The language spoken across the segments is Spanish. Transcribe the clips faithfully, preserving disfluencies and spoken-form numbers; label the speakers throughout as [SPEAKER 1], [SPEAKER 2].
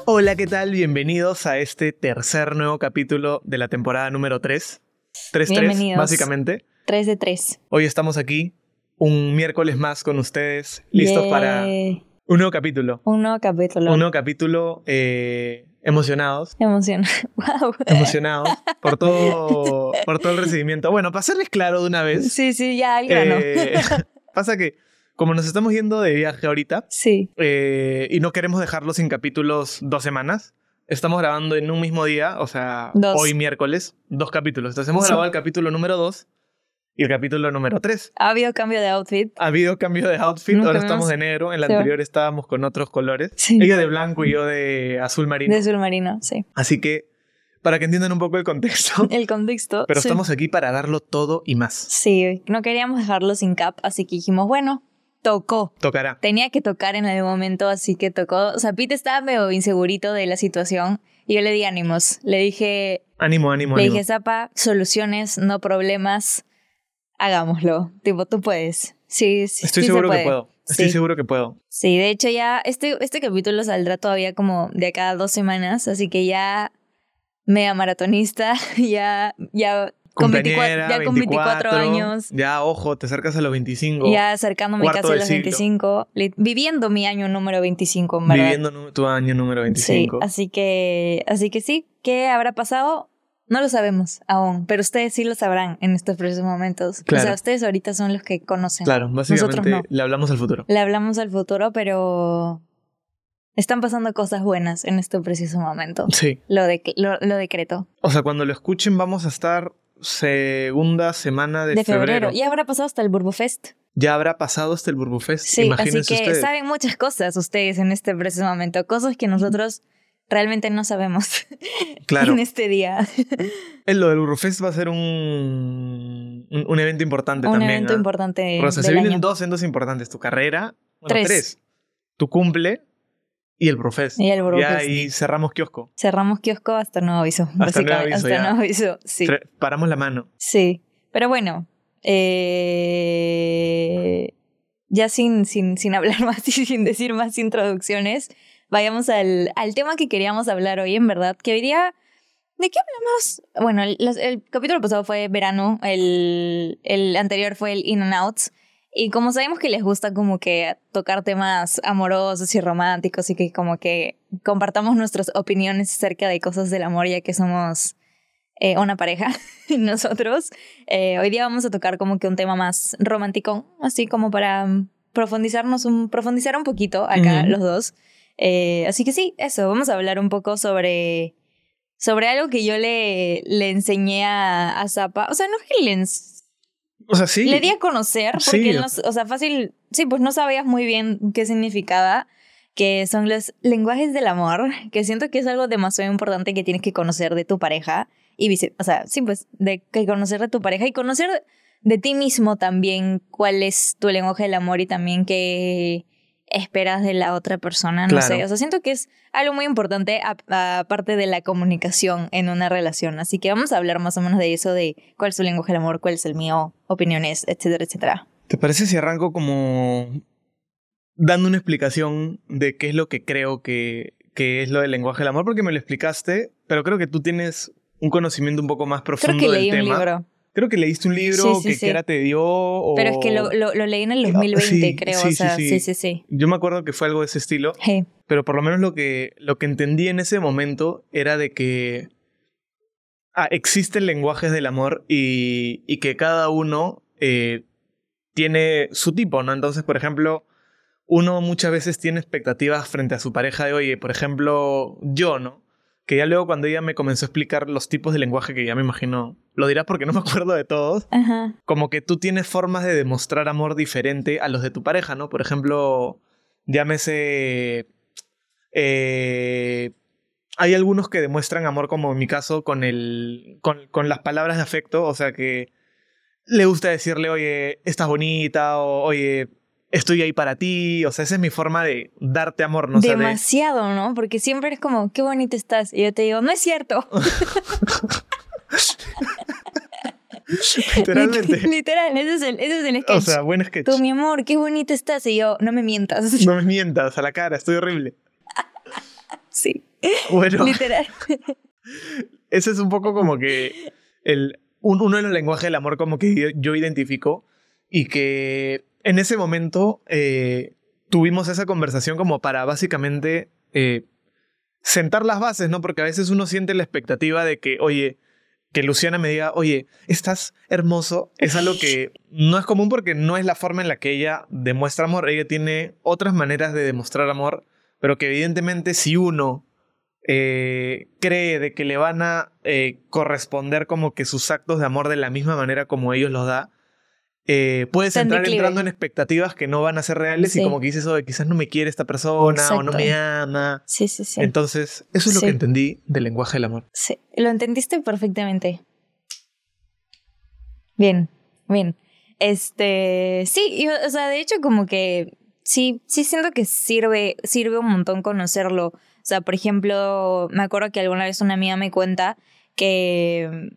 [SPEAKER 1] Hola, ¿qué tal? Bienvenidos a este tercer nuevo capítulo de la temporada número tres. tres tres, básicamente.
[SPEAKER 2] tres de tres.
[SPEAKER 1] Hoy estamos aquí, un miércoles más con ustedes, listos
[SPEAKER 2] Yeah.
[SPEAKER 1] para un nuevo capítulo.
[SPEAKER 2] Un nuevo capítulo.
[SPEAKER 1] Un nuevo capítulo, eh, emocionados.
[SPEAKER 2] Emocionante. Wow.
[SPEAKER 1] Emocionados por todo, por todo el recibimiento. Bueno, para serles claro de una vez.
[SPEAKER 2] Sí, sí, ya, al grano.
[SPEAKER 1] Eh, pasa que, como nos estamos yendo de viaje ahorita,
[SPEAKER 2] sí.
[SPEAKER 1] eh, y no queremos dejarlo sin capítulos dos semanas, estamos grabando en un mismo día, o sea,
[SPEAKER 2] Dos.
[SPEAKER 1] hoy miércoles, dos capítulos. Entonces hemos
[SPEAKER 2] Sí.
[SPEAKER 1] grabado el capítulo número dos y el capítulo número tres.
[SPEAKER 2] Ha habido cambio de outfit.
[SPEAKER 1] Ha habido cambio de outfit,
[SPEAKER 2] Nunca
[SPEAKER 1] ahora
[SPEAKER 2] más.
[SPEAKER 1] estamos de negro, en la
[SPEAKER 2] Sí.
[SPEAKER 1] anterior estábamos con otros colores.
[SPEAKER 2] Sí.
[SPEAKER 1] Ella de blanco y yo de azul marino.
[SPEAKER 2] De azul marino, sí.
[SPEAKER 1] Así que, para que entiendan un poco el contexto,
[SPEAKER 2] El contexto.
[SPEAKER 1] pero
[SPEAKER 2] sí.
[SPEAKER 1] estamos aquí para darlo todo y más.
[SPEAKER 2] Sí, no queríamos dejarlo sin cap, así que dijimos, bueno, tocó.
[SPEAKER 1] Tocará.
[SPEAKER 2] Tenía que tocar en algún momento, así que tocó. O sea, Pete estaba medio insegurito de la situación y yo le di ánimos. Le dije,
[SPEAKER 1] Ánimo, ánimo,
[SPEAKER 2] le
[SPEAKER 1] ánimo.
[SPEAKER 2] dije, Zapa, soluciones, no problemas. Hagámoslo. Tipo, tú puedes. Sí, sí,
[SPEAKER 1] Estoy
[SPEAKER 2] sí
[SPEAKER 1] seguro
[SPEAKER 2] se puede.
[SPEAKER 1] que puedo. Estoy
[SPEAKER 2] Sí.
[SPEAKER 1] seguro que puedo.
[SPEAKER 2] Sí, de hecho ya este, este capítulo saldrá todavía como de acá a dos semanas, así que ya mega maratonista, ya, ya con veinticuatro,
[SPEAKER 1] Cumpleañera,
[SPEAKER 2] ya con veinticuatro años,
[SPEAKER 1] Ya, ojo, te acercas a los veinticinco.
[SPEAKER 2] ya acercándome
[SPEAKER 1] Cuarto
[SPEAKER 2] casi a
[SPEAKER 1] del
[SPEAKER 2] los
[SPEAKER 1] siglo.
[SPEAKER 2] veinticinco, li- viviendo mi año número veinticinco, en verdad.
[SPEAKER 1] Viviendo nu- tu año número veinticinco.
[SPEAKER 2] Sí, así que, así que sí, ¿qué habrá pasado? No lo sabemos aún, pero ustedes sí lo sabrán en estos precisos momentos.
[SPEAKER 1] Claro.
[SPEAKER 2] O sea, ustedes ahorita son los que conocen.
[SPEAKER 1] Claro, básicamente
[SPEAKER 2] Nosotros no.
[SPEAKER 1] le hablamos al futuro.
[SPEAKER 2] Le hablamos al futuro, pero están pasando cosas buenas en este preciso momento.
[SPEAKER 1] Sí.
[SPEAKER 2] Lo, de, lo, lo decreto.
[SPEAKER 1] O sea, cuando lo escuchen vamos a estar segunda semana de,
[SPEAKER 2] De febrero.
[SPEAKER 1] febrero.
[SPEAKER 2] Ya habrá pasado hasta el Burbufest.
[SPEAKER 1] Ya habrá pasado hasta el Burbufest.
[SPEAKER 2] Sí,
[SPEAKER 1] Imagínense
[SPEAKER 2] así que
[SPEAKER 1] ustedes.
[SPEAKER 2] saben muchas cosas ustedes en este preciso momento. Cosas que nosotros realmente no sabemos
[SPEAKER 1] Claro.
[SPEAKER 2] en este día.
[SPEAKER 1] El- Lo del Burbufest va a ser un, un, un evento importante
[SPEAKER 2] Un
[SPEAKER 1] también.
[SPEAKER 2] evento
[SPEAKER 1] ¿eh?
[SPEAKER 2] importante
[SPEAKER 1] O sea, se
[SPEAKER 2] del
[SPEAKER 1] vienen
[SPEAKER 2] año.
[SPEAKER 1] dos eventos importantes. Tu carrera, bueno,
[SPEAKER 2] Tres.
[SPEAKER 1] tres. Tu cumple y el Burbufest.
[SPEAKER 2] Y el Burbufest.
[SPEAKER 1] Ya ahí cerramos kiosco.
[SPEAKER 2] Cerramos kiosco hasta nuevo aviso.
[SPEAKER 1] nuevo
[SPEAKER 2] básicamente.
[SPEAKER 1] aviso,
[SPEAKER 2] hasta
[SPEAKER 1] ya.
[SPEAKER 2] nuevo aviso, sí.
[SPEAKER 1] Tre- Paramos la mano.
[SPEAKER 2] Sí, pero bueno, eh, ya sin, sin, sin hablar más y sin decir más introducciones, vayamos al, al tema que queríamos hablar hoy, en verdad, que hoy día, ¿de qué hablamos? Bueno, el, los- el capítulo pasado fue verano, el, el anterior fue el In and Outs, y como sabemos que les gusta como que tocar temas amorosos y románticos y que como que compartamos nuestras opiniones acerca de cosas del amor, ya que somos eh, una pareja, nosotros, eh, hoy día vamos a tocar como que un tema más romántico, así como para mm, profundizarnos un, profundizar un poquito acá
[SPEAKER 1] Ujú.
[SPEAKER 2] los dos. Eh, así que sí, eso, vamos a hablar un poco sobre, sobre algo que yo le, le enseñé a, a Zapa. O sea, no es que le, ens-
[SPEAKER 1] O sea, sí.
[SPEAKER 2] le di a conocer, porque
[SPEAKER 1] Sí,
[SPEAKER 2] él
[SPEAKER 1] o
[SPEAKER 2] no, o sea, fácil, sí, pues no sabías muy bien qué significaba, que son los lenguajes del amor, que siento que es algo demasiado importante que tienes que conocer de tu pareja, y vice, o sea, sí, pues, de que conocer de tu pareja y conocer de ti mismo también cuál es tu lenguaje del amor y también qué esperas de la otra persona, no
[SPEAKER 1] Claro.
[SPEAKER 2] sé, o sea, siento que es algo muy importante a- aparte de la comunicación en una relación, así que vamos a hablar más o menos de eso, de cuál es tu lenguaje del amor, cuál es el mío, opiniones, etcétera, etcétera.
[SPEAKER 1] ¿Te parece si arranco como dando una explicación de qué es lo que creo que, que es lo del lenguaje del amor? Porque me lo explicaste, pero creo que tú tienes un conocimiento un poco más profundo
[SPEAKER 2] Creo que
[SPEAKER 1] del
[SPEAKER 2] leí un
[SPEAKER 1] tema.
[SPEAKER 2] libro.
[SPEAKER 1] Creo que leíste un libro
[SPEAKER 2] Sí, sí,
[SPEAKER 1] que
[SPEAKER 2] sí.
[SPEAKER 1] Kera te dio. O...
[SPEAKER 2] Pero es que lo, lo, lo leí en el dos mil veinte,
[SPEAKER 1] Sí,
[SPEAKER 2] creo.
[SPEAKER 1] sí,
[SPEAKER 2] o sea,
[SPEAKER 1] sí,
[SPEAKER 2] sí,
[SPEAKER 1] sí.
[SPEAKER 2] sí, sí.
[SPEAKER 1] Yo me acuerdo que fue algo de ese estilo,
[SPEAKER 2] Hey.
[SPEAKER 1] pero por lo menos lo que, lo que entendí en ese momento era de que ah, existen lenguajes del amor y, y que cada uno eh, tiene su tipo, ¿no? Entonces, por ejemplo, uno muchas veces tiene expectativas frente a su pareja de, oye, por ejemplo, yo, ¿no? Que ya luego cuando ella me comenzó a explicar los tipos de lenguaje, que ya me imagino, lo dirás porque no me acuerdo de todos,
[SPEAKER 2] Ajá.
[SPEAKER 1] como que tú tienes formas de demostrar amor diferente a los de tu pareja, ¿no? Por ejemplo, llámese... Eh, hay algunos que demuestran amor, como en mi caso, con, el, con, con las palabras de afecto, o sea que le gusta decirle, oye, estás bonita, o oye, estoy ahí para ti, o sea, esa es mi forma de darte amor, ¿no? O sea, de-
[SPEAKER 2] Demasiado, ¿no? Porque siempre es como, qué bonita estás. Y yo te digo, no es cierto.
[SPEAKER 1] literalmente.
[SPEAKER 2] Literal, ese es el, ese es el sketch.
[SPEAKER 1] O sea, buen sketch.
[SPEAKER 2] Tú, mi amor, qué bonita estás. Y yo, no me mientas.
[SPEAKER 1] No me mientas a la cara, estoy horrible.
[SPEAKER 2] Sí.
[SPEAKER 1] Bueno,
[SPEAKER 2] Literal.
[SPEAKER 1] ese es un poco como que el, un- uno de los lenguajes del amor como que yo, yo identifico y que en ese momento eh, tuvimos esa conversación como para básicamente eh, sentar las bases, ¿no? Porque a veces uno siente la expectativa de que, oye, que Luciana me diga, oye, estás hermoso, es algo que no es común porque no es la forma en la que ella demuestra amor. Ella tiene otras maneras de demostrar amor, pero que evidentemente si uno eh, cree de que le van a eh, corresponder como que sus actos de amor de la misma manera como ellos los da, eh, puedes
[SPEAKER 2] Está en
[SPEAKER 1] entrar
[SPEAKER 2] declive.
[SPEAKER 1] entrando en expectativas que no van a ser reales y
[SPEAKER 2] Sí.
[SPEAKER 1] como que dices, oye, quizás no me quiere esta persona o no
[SPEAKER 2] Exacto.
[SPEAKER 1] me ama.
[SPEAKER 2] Sí, sí, sí.
[SPEAKER 1] Entonces, eso es lo
[SPEAKER 2] Sí.
[SPEAKER 1] que entendí del lenguaje del amor.
[SPEAKER 2] Sí, lo entendiste perfectamente. Bien, bien. Este, sí, y, o sea, de hecho como que sí, sí siento que sirve, sirve un montón conocerlo. O sea, por ejemplo, me acuerdo que alguna vez una amiga me cuenta que,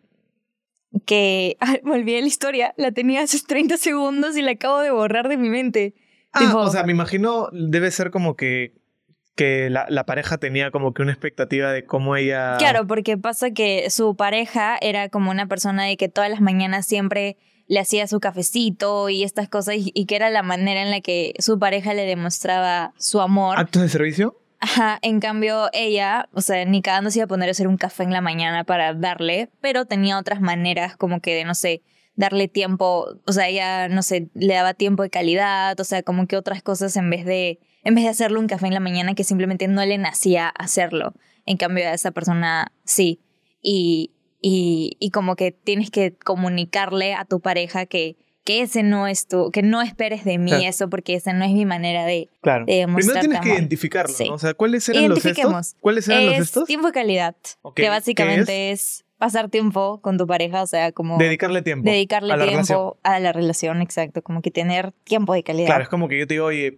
[SPEAKER 2] que, ah, me olvidé la historia, la tenía hace treinta segundos y la acabo de borrar de mi mente.
[SPEAKER 1] Ah,
[SPEAKER 2] Tipo,
[SPEAKER 1] o sea, me imagino debe ser como que, que la, la pareja tenía como que una expectativa de cómo ella...
[SPEAKER 2] claro, porque pasa que su pareja era como una persona de que todas las mañanas siempre le hacía su cafecito y estas cosas y, y que era la manera en la que su pareja le demostraba su amor.
[SPEAKER 1] ¿Actos de servicio?
[SPEAKER 2] Ajá, en cambio ella, o sea, ni cagando se iba a poner a hacer un café en la mañana para darle, pero tenía otras maneras como que de, no sé, darle tiempo, o sea, ella, no sé, le daba tiempo de calidad, o sea, como que otras cosas en vez de, en vez de hacerle un café en la mañana que simplemente no le nacía hacerlo. En cambio a esa persona sí. Y, y, y como que tienes que comunicarle a tu pareja que, que ese no es tu, que no esperes de mí
[SPEAKER 1] Claro.
[SPEAKER 2] eso porque esa no es mi manera de,
[SPEAKER 1] Claro.
[SPEAKER 2] de
[SPEAKER 1] Primero
[SPEAKER 2] demostrarte
[SPEAKER 1] tienes que
[SPEAKER 2] amor.
[SPEAKER 1] identificarlo,
[SPEAKER 2] Sí.
[SPEAKER 1] ¿no? O sea, ¿cuáles eran los
[SPEAKER 2] Identifiquemos.
[SPEAKER 1] estos? ¿Cuáles eran los
[SPEAKER 2] Es
[SPEAKER 1] estos?
[SPEAKER 2] tiempo de calidad,
[SPEAKER 1] Ok,
[SPEAKER 2] que
[SPEAKER 1] ¿qué
[SPEAKER 2] básicamente es? pasar tiempo con tu pareja, o sea, como
[SPEAKER 1] Dedicarle tiempo.
[SPEAKER 2] dedicarle
[SPEAKER 1] a la relación.
[SPEAKER 2] tiempo a la relación, exacto, como que tener tiempo de calidad.
[SPEAKER 1] Claro, es como que yo te digo, oye,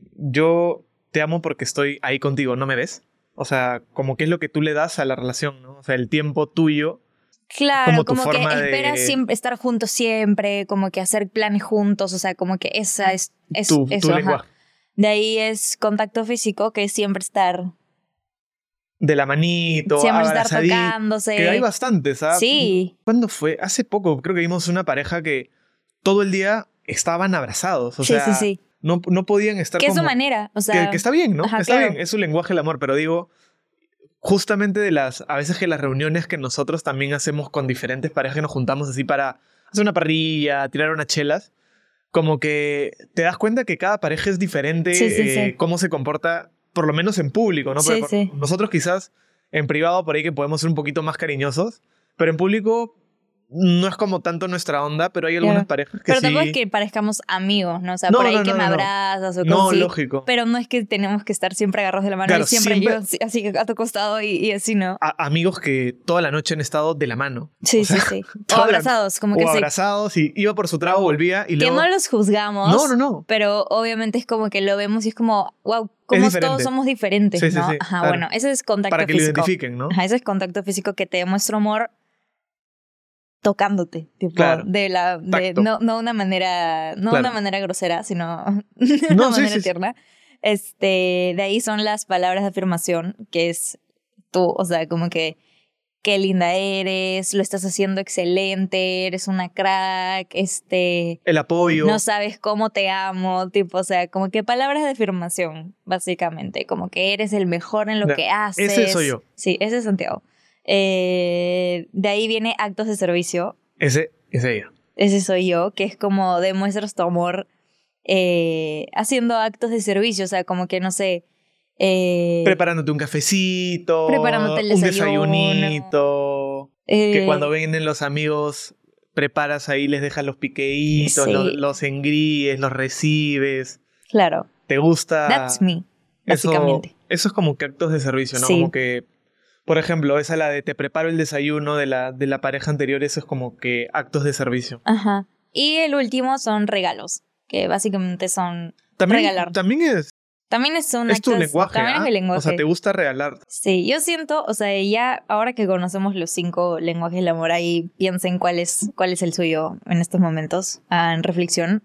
[SPEAKER 1] yo te amo porque estoy ahí contigo, ¿no me ves? O sea, como que es lo que tú le das a la relación, ¿no? O sea, el tiempo tuyo.
[SPEAKER 2] Claro,
[SPEAKER 1] como tu
[SPEAKER 2] como, que
[SPEAKER 1] forma de-
[SPEAKER 2] esperas siempre estar juntos siempre, como que hacer planes juntos, o sea, como que esa es, es
[SPEAKER 1] Tu, tu
[SPEAKER 2] eso, ajá.
[SPEAKER 1] lenguaje.
[SPEAKER 2] De ahí es contacto físico, que es siempre estar,
[SPEAKER 1] De la manito,
[SPEAKER 2] siempre estar
[SPEAKER 1] abrazadito.
[SPEAKER 2] tocándose.
[SPEAKER 1] Que hay bastantes, ¿sabes?
[SPEAKER 2] Sí.
[SPEAKER 1] ¿Cuándo fue? Hace poco creo que vimos una pareja que todo el día estaban abrazados. O
[SPEAKER 2] Sí,
[SPEAKER 1] sea,
[SPEAKER 2] sí, sí.
[SPEAKER 1] No, no podían estar
[SPEAKER 2] Que es
[SPEAKER 1] como...
[SPEAKER 2] su manera, o sea.
[SPEAKER 1] que, que está bien, ¿no?
[SPEAKER 2] Ajá,
[SPEAKER 1] está
[SPEAKER 2] claro.
[SPEAKER 1] bien, es su lenguaje del amor, pero digo, justamente de las, a veces que las reuniones que nosotros también hacemos con diferentes parejas que nos juntamos así para hacer una parrilla, tirar unas chelas, como que te das cuenta que cada pareja es diferente,
[SPEAKER 2] Sí, sí,
[SPEAKER 1] eh,
[SPEAKER 2] sí.
[SPEAKER 1] cómo se comporta, por lo menos en público, ¿no?
[SPEAKER 2] Sí,
[SPEAKER 1] Porque por-
[SPEAKER 2] sí.
[SPEAKER 1] nosotros quizás en privado por ahí que podemos ser un poquito más cariñosos, pero en público no es como tanto nuestra onda, pero hay algunas
[SPEAKER 2] Claro.
[SPEAKER 1] parejas que
[SPEAKER 2] Pero
[SPEAKER 1] sí...
[SPEAKER 2] tampoco es que parezcamos amigos, ¿no? O sea,
[SPEAKER 1] No,
[SPEAKER 2] por ahí
[SPEAKER 1] no,
[SPEAKER 2] que
[SPEAKER 1] no,
[SPEAKER 2] me
[SPEAKER 1] no, no.
[SPEAKER 2] abrazas o
[SPEAKER 1] No,
[SPEAKER 2] cosas así.
[SPEAKER 1] lógico.
[SPEAKER 2] Pero no es que tenemos que estar siempre agarrados de la mano
[SPEAKER 1] Claro,
[SPEAKER 2] y siempre,
[SPEAKER 1] siempre-
[SPEAKER 2] yo así, así a tu costado y, y así, ¿no?
[SPEAKER 1] a- amigos que toda la noche han estado de la mano.
[SPEAKER 2] Sí,
[SPEAKER 1] O sea,
[SPEAKER 2] sí, sí. O
[SPEAKER 1] toda la-
[SPEAKER 2] abrazados, como que
[SPEAKER 1] o
[SPEAKER 2] sí.
[SPEAKER 1] abrazados y iba por su trago, volvía y
[SPEAKER 2] Que
[SPEAKER 1] luego...
[SPEAKER 2] no los juzgamos.
[SPEAKER 1] No, no, no.
[SPEAKER 2] Pero obviamente es como que lo vemos y es como, wow, como
[SPEAKER 1] diferente.
[SPEAKER 2] todos somos diferentes,
[SPEAKER 1] Sí, sí,
[SPEAKER 2] ¿no?
[SPEAKER 1] sí,
[SPEAKER 2] Ajá,
[SPEAKER 1] claro.
[SPEAKER 2] bueno, ese es contacto
[SPEAKER 1] Para que lo
[SPEAKER 2] físico.
[SPEAKER 1] identifiquen, ¿no?
[SPEAKER 2] Ajá, ese es contacto físico que te demuestra amor tocándote, tipo,
[SPEAKER 1] Claro.
[SPEAKER 2] de la, de,
[SPEAKER 1] Tacto.
[SPEAKER 2] no, no una manera, no
[SPEAKER 1] Claro.
[SPEAKER 2] una manera grosera, sino de una
[SPEAKER 1] No, sí,
[SPEAKER 2] manera
[SPEAKER 1] sí, sí.
[SPEAKER 2] tierna. Este, de ahí son las palabras de afirmación, que es tú, o sea, como que qué linda eres, lo estás haciendo excelente, eres una crack, este,
[SPEAKER 1] El apoyo.
[SPEAKER 2] no sabes cómo te amo, tipo, o sea, como que palabras de afirmación, básicamente, como que eres el mejor en lo
[SPEAKER 1] Ya,
[SPEAKER 2] que haces.
[SPEAKER 1] ese soy yo.
[SPEAKER 2] Sí, ese es Santiago. Eh, de ahí viene actos de servicio,
[SPEAKER 1] Ese es ella.
[SPEAKER 2] ese soy yo, que es como demuestras tu amor eh, haciendo actos de servicio, o sea, como que, no sé... Eh,
[SPEAKER 1] Preparándote un cafecito.
[SPEAKER 2] Preparándote el
[SPEAKER 1] un
[SPEAKER 2] desayuno.
[SPEAKER 1] desayunito.
[SPEAKER 2] eh,
[SPEAKER 1] Que cuando vienen los amigos, preparas ahí, les dejas los piqueitos,
[SPEAKER 2] Sí.
[SPEAKER 1] los, los engríes, los recibes.
[SPEAKER 2] Claro,
[SPEAKER 1] ¿Te gusta?
[SPEAKER 2] that's me,
[SPEAKER 1] Eso,
[SPEAKER 2] básicamente.
[SPEAKER 1] eso es como que actos de servicio, ¿no?
[SPEAKER 2] Sí.
[SPEAKER 1] Como que, por ejemplo, esa la de te preparo el desayuno de la, de la pareja anterior, eso es como que actos de servicio.
[SPEAKER 2] Ajá. Y el último son regalos, que básicamente son
[SPEAKER 1] También,
[SPEAKER 2] regalar.
[SPEAKER 1] también es,
[SPEAKER 2] También es un
[SPEAKER 1] es tu
[SPEAKER 2] actos-
[SPEAKER 1] lenguaje,
[SPEAKER 2] También
[SPEAKER 1] ¿ah?
[SPEAKER 2] es mi lenguaje.
[SPEAKER 1] O sea, te gusta regalar.
[SPEAKER 2] Sí, yo siento, o sea, ya ahora que conocemos los cinco lenguajes del amor, ahí piensen cuál es, cuál es el suyo en estos momentos, ah, en reflexión.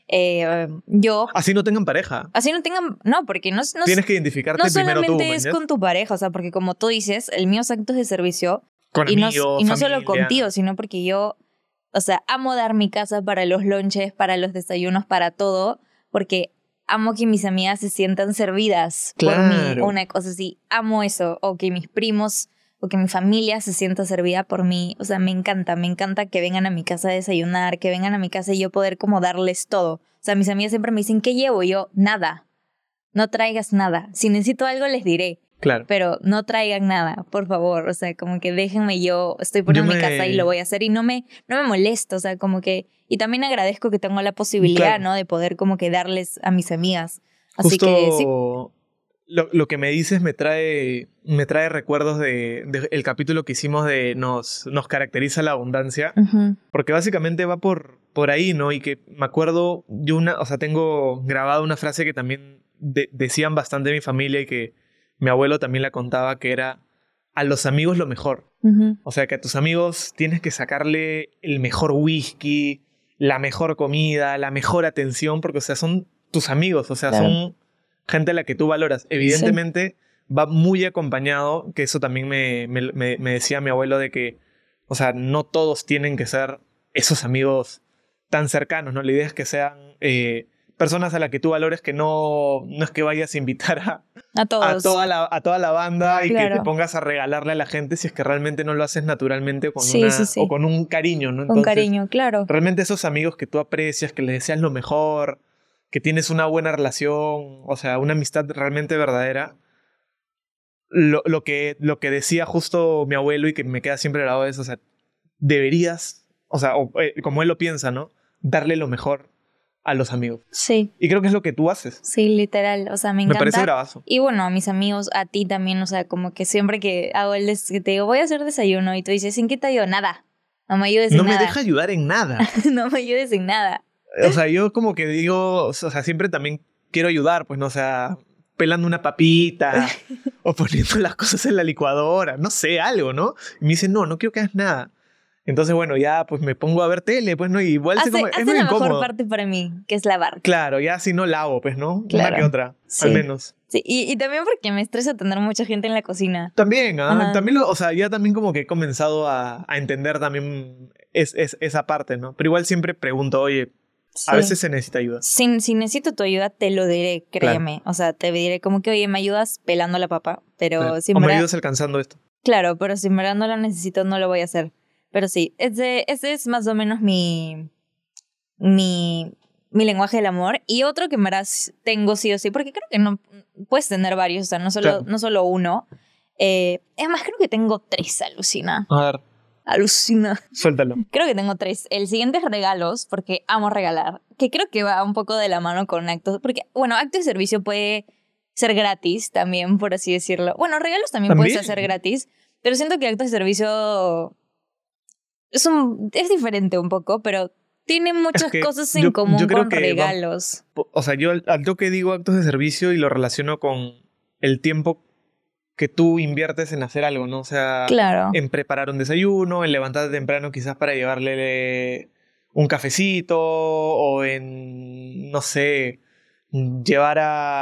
[SPEAKER 2] Eh, yo...
[SPEAKER 1] Así no tengan pareja.
[SPEAKER 2] Así no tengan... No, porque no... no
[SPEAKER 1] Tienes que identificarte
[SPEAKER 2] no
[SPEAKER 1] primero tú,
[SPEAKER 2] solamente
[SPEAKER 1] ¿me
[SPEAKER 2] es
[SPEAKER 1] entiendes?
[SPEAKER 2] con tu pareja, o sea, porque como tú dices, el mío es actos de servicio.
[SPEAKER 1] Con
[SPEAKER 2] y no,
[SPEAKER 1] amigos,
[SPEAKER 2] y no solo
[SPEAKER 1] familia.
[SPEAKER 2] contigo, sino porque yo, o sea, amo dar mi casa para los lunches, para los desayunos, para todo, porque amo que mis amigas se sientan servidas por mí,
[SPEAKER 1] Claro.
[SPEAKER 2] o una cosa así. Amo eso, o que mis primos, o que mi familia se sienta servida por mí. O sea, me encanta, me encanta que vengan a mi casa a desayunar, que vengan a mi casa y yo poder como darles todo. O sea, mis amigas siempre me dicen, ¿qué llevo? Y yo, nada. No traigas nada. Si necesito algo, les diré.
[SPEAKER 1] Claro.
[SPEAKER 2] Pero no traigan nada, por favor. O sea, como que déjenme, yo estoy poniendo
[SPEAKER 1] Yo
[SPEAKER 2] mi
[SPEAKER 1] me-
[SPEAKER 2] casa y lo voy a hacer y no me, no me molesto. O sea, como que... Y también agradezco que tengo la posibilidad,
[SPEAKER 1] Claro.
[SPEAKER 2] ¿no? De poder como que darles a mis amigas. Así
[SPEAKER 1] Justo
[SPEAKER 2] que sí.
[SPEAKER 1] lo, lo que me dices me trae, me trae recuerdos de, de el capítulo que hicimos de nos, nos caracteriza la abundancia.
[SPEAKER 2] Ujú.
[SPEAKER 1] Porque básicamente va por, por ahí, ¿no? Y que me acuerdo, yo una, o sea, tengo grabada una frase que también de- decían bastante mi familia y que mi abuelo también la contaba, que era, a los amigos lo mejor.
[SPEAKER 2] Ujú.
[SPEAKER 1] O sea, que a tus amigos tienes que sacarle el mejor whisky, la mejor comida, la mejor atención, porque, o sea, son tus amigos, o sea,
[SPEAKER 2] Claro.
[SPEAKER 1] son gente a la que tú valoras. Evidentemente, va muy acompañado, que eso también me, me, me- me decía mi abuelo, de que, o sea, no todos tienen que ser esos amigos tan cercanos, ¿no? La idea es que sean eh, personas a las que tú valores, que no, no es que vayas a invitar a,
[SPEAKER 2] A
[SPEAKER 1] a,
[SPEAKER 2] todos.
[SPEAKER 1] toda la, a toda la banda y que
[SPEAKER 2] Claro.
[SPEAKER 1] te pongas a regalarle a la gente si es que realmente no lo haces naturalmente con
[SPEAKER 2] Sí,
[SPEAKER 1] una,
[SPEAKER 2] sí, sí.
[SPEAKER 1] o con un cariño, ¿no?
[SPEAKER 2] Con
[SPEAKER 1] Entonces,
[SPEAKER 2] cariño, claro.
[SPEAKER 1] realmente esos amigos que tú aprecias, que les deseas lo mejor, que tienes una buena relación, o sea, una amistad realmente verdadera. Lo, lo, que, lo que decía justo mi abuelo y que me queda siempre grabado es, o sea, deberías, o sea, o, eh, como él lo piensa, ¿no? Darle lo mejor a los amigos.
[SPEAKER 2] Sí,
[SPEAKER 1] Y creo que es lo que tú haces.
[SPEAKER 2] sí, literal. O sea, me
[SPEAKER 1] Me
[SPEAKER 2] encanta.
[SPEAKER 1] parece bravazo.
[SPEAKER 2] Y bueno, a mis amigos, a ti también, o sea, como que siempre que hago el des que te digo, voy a hacer desayuno y tú dices, ¿en qué te ayudo? Nada. No me ayudes
[SPEAKER 1] No
[SPEAKER 2] en
[SPEAKER 1] me
[SPEAKER 2] nada.
[SPEAKER 1] deja ayudar en nada.
[SPEAKER 2] No me ayudes en nada.
[SPEAKER 1] O sea, yo como que digo, o sea, siempre también quiero ayudar, pues, no, o sea, pelando una papita o poniendo las cosas en la licuadora, no sé, algo, ¿no? Y me dice, no, no quiero que hagas nada. Entonces, bueno, ya pues me pongo a ver tele, pues, ¿no? Y igual se
[SPEAKER 2] Hace,
[SPEAKER 1] como,
[SPEAKER 2] hace
[SPEAKER 1] es muy
[SPEAKER 2] la mejor
[SPEAKER 1] incómodo.
[SPEAKER 2] parte para mí, que es lavar.
[SPEAKER 1] Claro, ya si no lavo, pues, ¿no?
[SPEAKER 2] Claro.
[SPEAKER 1] Una que otra,
[SPEAKER 2] Sí.
[SPEAKER 1] al menos.
[SPEAKER 2] Sí, y, y también porque me estresa tener mucha gente en la cocina.
[SPEAKER 1] También, ¿ah?
[SPEAKER 2] Ajá.
[SPEAKER 1] También, lo, o sea, ya también como que he comenzado a, a entender también es, es, esa parte, ¿no? Pero igual siempre pregunto, oye, a
[SPEAKER 2] Sí.
[SPEAKER 1] veces se necesita ayuda.
[SPEAKER 2] Si, si necesito tu ayuda, te lo diré, créeme. O sea, te diré como que, oye, me ayudas pelando la papa, pero
[SPEAKER 1] Claro.
[SPEAKER 2] si en
[SPEAKER 1] O me
[SPEAKER 2] verdad-
[SPEAKER 1] ayudas alcanzando esto.
[SPEAKER 2] Claro, pero si en verdad no lo necesito, no lo voy a hacer. Pero sí, ese, ese es más o menos mi, mi, mi lenguaje del amor. Y otro que en verdad tengo sí o sí, porque creo que no puedes tener varios, o sea, no solo,
[SPEAKER 1] Claro.
[SPEAKER 2] no solo uno. Eh, es más, creo que tengo tres, alucina.
[SPEAKER 1] A ver,
[SPEAKER 2] Alucina.
[SPEAKER 1] suéltalo.
[SPEAKER 2] Creo que tengo tres. El siguiente es regalos, porque amo regalar. Que creo que va un poco de la mano con actos. Porque, bueno, acto de servicio puede ser gratis también, por así decirlo. Bueno, regalos también,
[SPEAKER 1] ¿También?
[SPEAKER 2] puedes hacer gratis. Pero siento que actos de servicio es, un, es diferente un poco, pero tiene muchas
[SPEAKER 1] que
[SPEAKER 2] cosas en
[SPEAKER 1] yo-
[SPEAKER 2] común
[SPEAKER 1] yo creo
[SPEAKER 2] con
[SPEAKER 1] que va-
[SPEAKER 2] regalos.
[SPEAKER 1] O sea, yo al, al toque digo actos de servicio y lo relaciono con el tiempo que tú inviertes en hacer algo, ¿no? O sea,
[SPEAKER 2] Claro.
[SPEAKER 1] en preparar un desayuno, en levantarte temprano quizás para llevarle un cafecito o en, no sé, llevar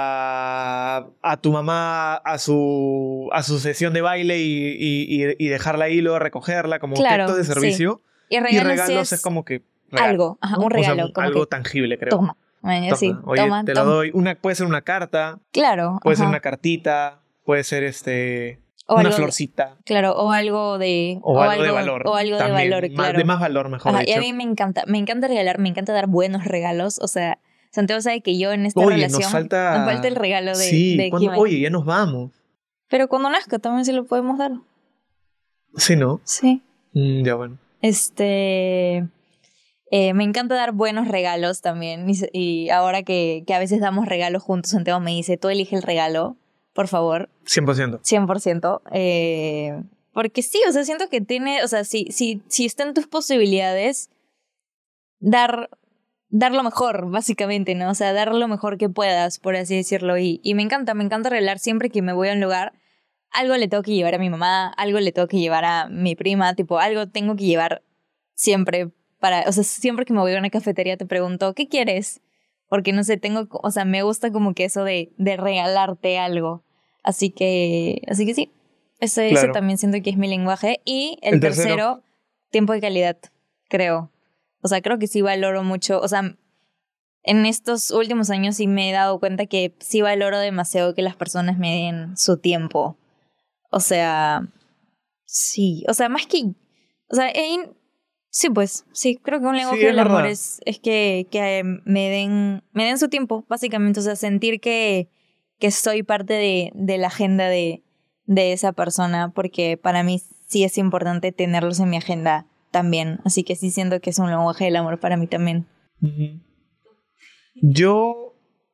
[SPEAKER 1] a, a tu mamá a su, a su sesión de baile y, y, y- y dejarla ahí y luego recogerla, como que
[SPEAKER 2] Claro,
[SPEAKER 1] actos de
[SPEAKER 2] sí.
[SPEAKER 1] servicio.
[SPEAKER 2] Y
[SPEAKER 1] Y
[SPEAKER 2] regalos,
[SPEAKER 1] regalos
[SPEAKER 2] es,
[SPEAKER 1] es como que... regalo,
[SPEAKER 2] algo, ajá,
[SPEAKER 1] ¿no?
[SPEAKER 2] un
[SPEAKER 1] O sea,
[SPEAKER 2] regalo, como
[SPEAKER 1] algo
[SPEAKER 2] que,
[SPEAKER 1] tangible, creo.
[SPEAKER 2] toma. Bueno,
[SPEAKER 1] Toma.
[SPEAKER 2] sí,
[SPEAKER 1] Oye,
[SPEAKER 2] toma,
[SPEAKER 1] te lo
[SPEAKER 2] toma.
[SPEAKER 1] doy. Una, puede ser una carta,
[SPEAKER 2] Claro.
[SPEAKER 1] puede ser
[SPEAKER 2] ajá.
[SPEAKER 1] una cartita, puede ser este
[SPEAKER 2] O
[SPEAKER 1] una
[SPEAKER 2] algo-
[SPEAKER 1] florcita.
[SPEAKER 2] Claro, o algo de...
[SPEAKER 1] O, algo, de valor.
[SPEAKER 2] O algo
[SPEAKER 1] también,
[SPEAKER 2] de valor,
[SPEAKER 1] más-
[SPEAKER 2] claro.
[SPEAKER 1] De más valor, mejor
[SPEAKER 2] Ajá, y
[SPEAKER 1] dicho.
[SPEAKER 2] a mí me encanta, me encanta regalar, me encanta dar buenos regalos. O sea, Santiago sabe que yo en esta
[SPEAKER 1] Oye,
[SPEAKER 2] relación
[SPEAKER 1] nos falta...
[SPEAKER 2] nos falta el regalo de,
[SPEAKER 1] Sí,
[SPEAKER 2] de
[SPEAKER 1] cuando-
[SPEAKER 2] Jimena.
[SPEAKER 1] oye, ya nos vamos.
[SPEAKER 2] Pero cuando nazca también se lo podemos dar.
[SPEAKER 1] Sí, ¿no?
[SPEAKER 2] Sí.
[SPEAKER 1] Mm, ya bueno.
[SPEAKER 2] Este... eh, me encanta dar buenos regalos también. Y, se- y ahora que, que a veces damos regalos juntos, Santiago me dice, tú elige el regalo, por favor.
[SPEAKER 1] cien por ciento.
[SPEAKER 2] cien por ciento. Eh, porque sí, o sea, siento que tiene, o sea, si, si, si está en tus posibilidades, dar, dar lo mejor, básicamente, ¿no? O sea, dar lo mejor que puedas, por así decirlo. Y, y me encanta, me encanta regalar siempre que me voy a un lugar. Algo le tengo que llevar a mi mamá, algo le tengo que llevar a mi prima, tipo, algo tengo que llevar siempre para, o sea, siempre que me voy a una cafetería te pregunto, ¿qué quieres? Porque no sé, tengo, o sea, me gusta como que eso de, de regalarte algo. Así que, así que sí, ese,
[SPEAKER 1] Claro.
[SPEAKER 2] ese también siento que es mi lenguaje. Y el,
[SPEAKER 1] El
[SPEAKER 2] tercero,
[SPEAKER 1] tercero.
[SPEAKER 2] tiempo de calidad, creo. O sea, creo que sí valoro mucho, o sea, en estos últimos años sí me he dado cuenta que sí valoro demasiado que las personas me den su tiempo. O sea, sí, o sea, más que, o sea, en- sí, pues, sí, creo que un
[SPEAKER 1] Sí,
[SPEAKER 2] lenguaje
[SPEAKER 1] es
[SPEAKER 2] del amor
[SPEAKER 1] verdad.
[SPEAKER 2] es, es que, que me den, me den su tiempo, básicamente, o sea, sentir que, que soy parte de, de la agenda de, de esa persona, porque para mí sí es importante tenerlos en mi agenda también, así que sí siento que es un lenguaje del amor para mí también.
[SPEAKER 1] Ujú. Yo,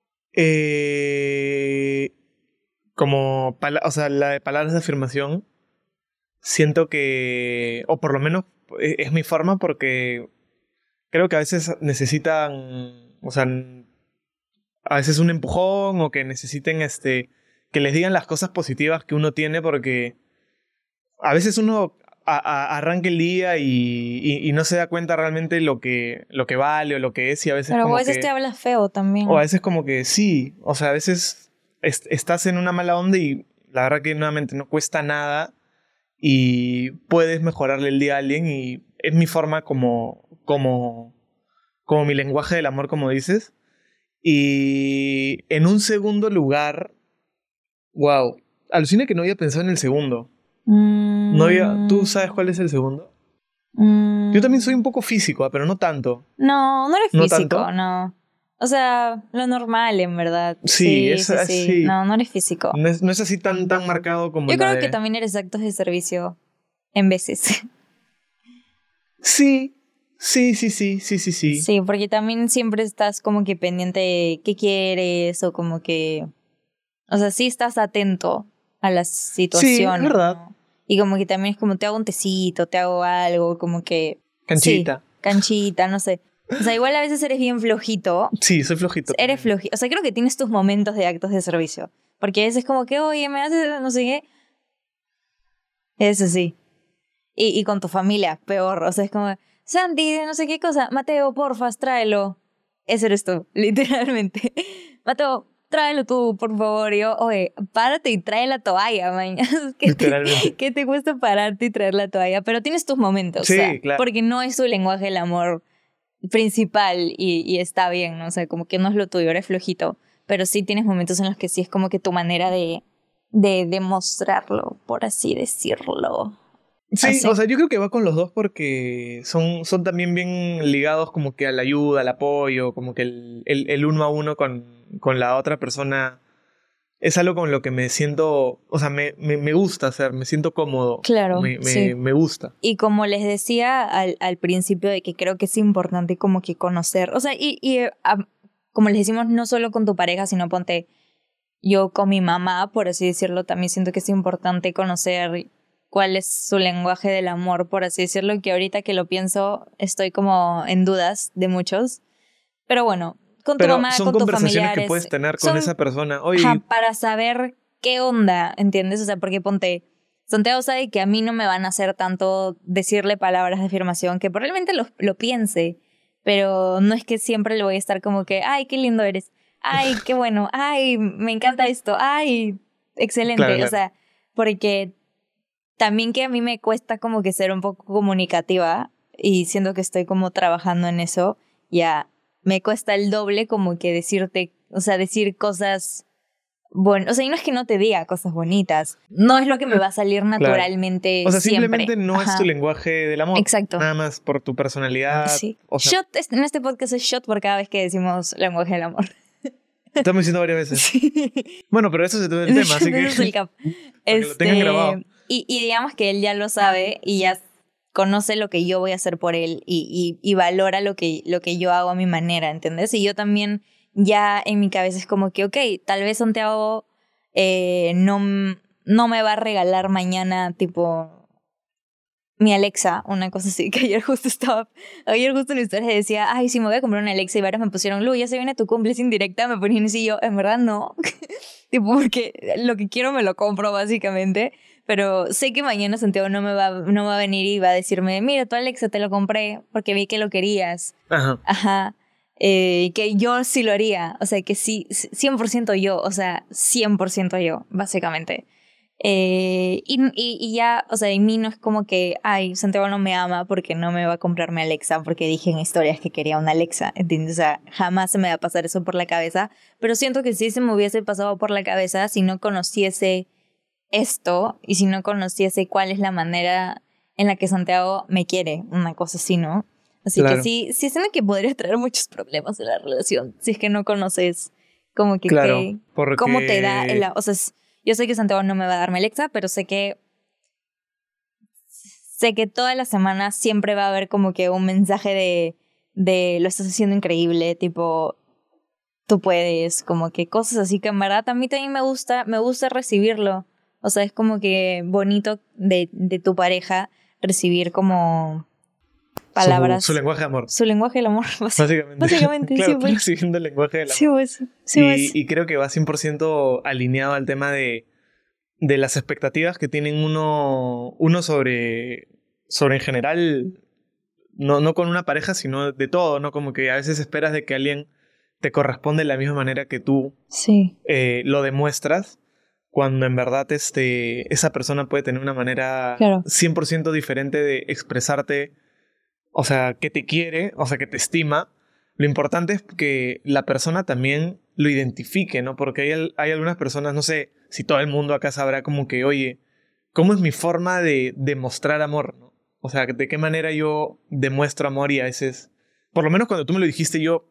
[SPEAKER 1] eh, como, pala- o sea, la de palabras de afirmación, siento que, o por lo menos e- es mi forma porque creo que a veces necesitan, o sea, a veces un empujón o que necesiten, este, que les digan las cosas positivas que uno tiene porque a veces uno a- a- arranca el día y, y- y no se da cuenta realmente lo que, lo que vale o lo que es y a veces
[SPEAKER 2] Pero a
[SPEAKER 1] como
[SPEAKER 2] veces te
[SPEAKER 1] que...
[SPEAKER 2] hablas feo
[SPEAKER 1] O a
[SPEAKER 2] también.
[SPEAKER 1] veces como que sí, o sea, a veces est- estás en una mala onda y la verdad que nuevamente no cuesta nada y puedes mejorarle el día a alguien y es mi forma como, como, como mi lenguaje del amor, como dices. Y en un segundo lugar, wow, alucina que no había pensado en el segundo. No había, ¿tú sabes cuál es
[SPEAKER 2] Mm,
[SPEAKER 1] el segundo? Yo también soy un
[SPEAKER 2] mm,
[SPEAKER 1] poco físico, ah, pero no tanto.
[SPEAKER 2] no, no eres
[SPEAKER 1] ¿No
[SPEAKER 2] físico,
[SPEAKER 1] tanto?
[SPEAKER 2] no. O sea, lo normal, en verdad.
[SPEAKER 1] Sí,
[SPEAKER 2] Sí,
[SPEAKER 1] es
[SPEAKER 2] sí, sí.
[SPEAKER 1] así.
[SPEAKER 2] No, no eres físico.
[SPEAKER 1] No es, no es así tan, tan marcado como
[SPEAKER 2] Yo
[SPEAKER 1] la
[SPEAKER 2] creo que
[SPEAKER 1] de...
[SPEAKER 2] también eres actos de servicio en veces.
[SPEAKER 1] Sí, sí, sí, sí, sí, sí, sí.
[SPEAKER 2] Sí, porque también siempre estás como que pendiente de qué quieres o como que... O sea, sí estás atento a las
[SPEAKER 1] Sí, es
[SPEAKER 2] situaciones,
[SPEAKER 1] verdad.
[SPEAKER 2] ¿no? Y como que también es como te hago un tecito, te hago algo, como que... Sí,
[SPEAKER 1] Canchita.
[SPEAKER 2] canchita, no sé. O sea, igual a veces eres bien flojito.
[SPEAKER 1] Sí, soy flojito
[SPEAKER 2] Eres
[SPEAKER 1] también.
[SPEAKER 2] flojito. O sea, creo que tienes tus momentos de actos de servicio. Porque a veces como que, oye, me haces no sé qué. Eso sí. Y, y con tu familia, peor. O sea, es como, Santi, no sé qué cosa. Mateo, porfas, tráelo. Ese eres tú, literalmente. Mateo, tráelo tú, por favor. Y yo, oye, párate y trae la toalla, man. ¿Qué te,
[SPEAKER 1] Literalmente.
[SPEAKER 2] qué te cuesta pararte y traer la toalla? Pero tienes tus momentos, o sea,
[SPEAKER 1] Sí, claro.
[SPEAKER 2] porque no es tu lenguaje el amor principal y, y está bien, ¿no? O sea, como que no es lo tuyo, eres flojito. Pero sí tienes momentos en los que sí es como que tu manera de, de demostrarlo, por así decirlo.
[SPEAKER 1] Sí,
[SPEAKER 2] Así.
[SPEAKER 1] o sea, yo creo que va con los dos porque son, son también bien ligados como que a la ayuda, al apoyo, como que el, el, el uno a uno con, con la otra persona es algo con lo que me siento, o sea, me, me, me gusta hacer, me siento cómodo,
[SPEAKER 2] Claro,
[SPEAKER 1] me, me,
[SPEAKER 2] sí.
[SPEAKER 1] me gusta.
[SPEAKER 2] Y como les decía al, al principio de que creo que es importante como que conocer, o sea, y, y eh, am- como les decimos, no solo con tu pareja, sino ponte yo con mi mamá, por así decirlo, también siento que es importante conocer cuál es su lenguaje del amor, por así decirlo, que ahorita que lo pienso estoy como en dudas de muchos. Pero bueno, con tu
[SPEAKER 1] Pero
[SPEAKER 2] mamá,
[SPEAKER 1] son
[SPEAKER 2] con tus
[SPEAKER 1] conversaciones que puedes
[SPEAKER 2] familiares,
[SPEAKER 1] tener con
[SPEAKER 2] son
[SPEAKER 1] esa persona.
[SPEAKER 2] ajá,
[SPEAKER 1] Oye,
[SPEAKER 2] para saber qué onda, ¿entiendes? O sea, porque ponte, Santiago sabe que a mí no me van a hacer tanto decirle palabras de afirmación, que probablemente lo, lo piense, pero no es que siempre le voy a estar como que, ay, qué lindo eres, ay, qué bueno, ay, me encanta esto, ay,
[SPEAKER 1] claro,
[SPEAKER 2] excelente, o
[SPEAKER 1] claro.
[SPEAKER 2] sea, porque también que a mí me cuesta como que ser un poco comunicativa y siento que estoy como trabajando en eso, ya me cuesta el doble como que decirte, o sea, decir cosas bueno, o sea, y no es que no te diga cosas bonitas, no es lo que me va a salir
[SPEAKER 1] Claro.
[SPEAKER 2] naturalmente
[SPEAKER 1] O sea,
[SPEAKER 2] siempre.
[SPEAKER 1] simplemente no es tu
[SPEAKER 2] Ajá,
[SPEAKER 1] lenguaje del amor.
[SPEAKER 2] exacto.
[SPEAKER 1] Nada más por tu personalidad.
[SPEAKER 2] Sí.
[SPEAKER 1] O sea,
[SPEAKER 2] Shot, es- en este podcast es shot por cada vez que decimos lenguaje del amor.
[SPEAKER 1] estamos diciendo varias veces.
[SPEAKER 2] Sí.
[SPEAKER 1] Bueno, pero eso es todo el
[SPEAKER 2] Ese
[SPEAKER 1] tema, así que
[SPEAKER 2] es el cap.
[SPEAKER 1] para que lo tengan grabado.
[SPEAKER 2] Este, y, y digamos que él ya lo sabe y ya conoce lo que yo voy a hacer por él y, y, y valora lo que, lo que yo hago a mi manera, ¿entendés? Y yo también ya en mi cabeza es como que, ok, tal vez Santiago eh, no, no me va a regalar mañana tipo mi Alexa, una cosa así, que ayer justo estaba, ayer justo en la historia decía, ay, si me voy a comprar una Alexa y varios me pusieron, Lu, ya se viene tu cumple, es indirecta, me ponían así y yo, en verdad no, tipo porque lo que quiero me lo compro básicamente, pero sé que mañana Santiago no me va, no va a venir y va a decirme, mira, tu Alexa te lo compré porque vi que lo querías,
[SPEAKER 1] Ajá.
[SPEAKER 2] ajá, eh, que yo sí lo haría, o sea, que sí, cien por ciento yo, o sea, cien por ciento yo, básicamente. Eh, y, y, y ya, o sea, en mí no es como que, ay, Santiago no me ama porque no me va a comprarme Alexa, porque dije en historias que quería una Alexa, ¿entiendes? O sea, jamás se me va a pasar eso por la cabeza, pero siento que sí se me hubiese pasado por la cabeza si no conociese esto y si no conociese cuál es la manera en la que Santiago me quiere, una cosa así, ¿no? Así
[SPEAKER 1] Claro.
[SPEAKER 2] que sí, sí siento que podría traer muchos problemas en la relación, si es que no conoces como que,
[SPEAKER 1] Claro,
[SPEAKER 2] que
[SPEAKER 1] porque...
[SPEAKER 2] cómo te da, el, o sea, yo sé que Santiago no me va a darme Alexa, pero sé que sé que toda la semana siempre va a haber como que un mensaje de, de lo estás haciendo increíble, tipo, tú puedes, como que cosas así que en verdad a mí también me gusta, me gusta recibirlo. O sea, es como que bonito de, de tu pareja recibir como palabras.
[SPEAKER 1] Su, su lenguaje de amor.
[SPEAKER 2] Su lenguaje del amor,
[SPEAKER 1] Básicamente.
[SPEAKER 2] Básicamente,
[SPEAKER 1] claro,
[SPEAKER 2] sí, pues.
[SPEAKER 1] estás recibiendo el lenguaje del amor.
[SPEAKER 2] Sí, pues. Sí,
[SPEAKER 1] y,
[SPEAKER 2] pues.
[SPEAKER 1] y creo que va cien por ciento alineado al tema de, de las expectativas que tienen uno, uno sobre, sobre en general, no, no con una pareja, sino de todo, ¿no? Como que a veces esperas de que alguien te corresponde de la misma manera que tú
[SPEAKER 2] sí.
[SPEAKER 1] eh, lo demuestras, cuando en verdad este, esa persona puede tener una manera
[SPEAKER 2] claro.
[SPEAKER 1] cien por ciento diferente de expresarte, o sea, que te quiere, o sea, que te estima. Lo importante es que la persona también lo identifique, ¿no? Porque hay, hay algunas personas, no sé si todo el mundo acá sabrá como que, oye, ¿cómo es mi forma de demostrar amor, ¿no? O sea, ¿de qué manera yo demuestro amor? Y a veces, por lo menos cuando tú me lo dijiste, yo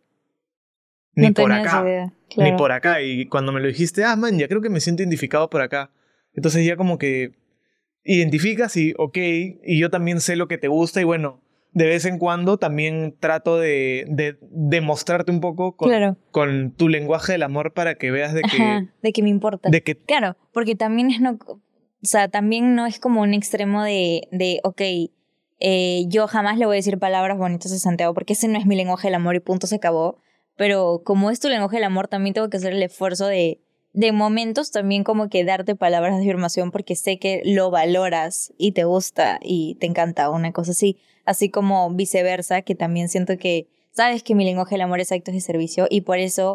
[SPEAKER 1] ni
[SPEAKER 2] no
[SPEAKER 1] por acá,
[SPEAKER 2] idea, claro.
[SPEAKER 1] ni por acá. Y cuando me lo dijiste, ah, man, ya creo que me siento identificado por acá. Entonces ya como que identificas y, ok, y yo también sé lo que te gusta y bueno, de vez en cuando también trato de, de, de mostrarte un poco con,
[SPEAKER 2] claro.
[SPEAKER 1] con tu lenguaje del amor para que veas de que...
[SPEAKER 2] Ajá, de que me importa.
[SPEAKER 1] De que,
[SPEAKER 2] claro, porque también es no... O sea, también no es como un extremo de, de ok, eh, yo jamás le voy a decir palabras bonitas a Santiago porque ese no es mi lenguaje del amor y punto, se acabó. Pero como es tu lenguaje del amor, también tengo que hacer el esfuerzo de, de momentos también como que darte palabras de afirmación porque sé que lo valoras y te gusta y te encanta, una cosa así. Así como viceversa, que también siento que sabes que mi lenguaje del amor es actos de servicio y por eso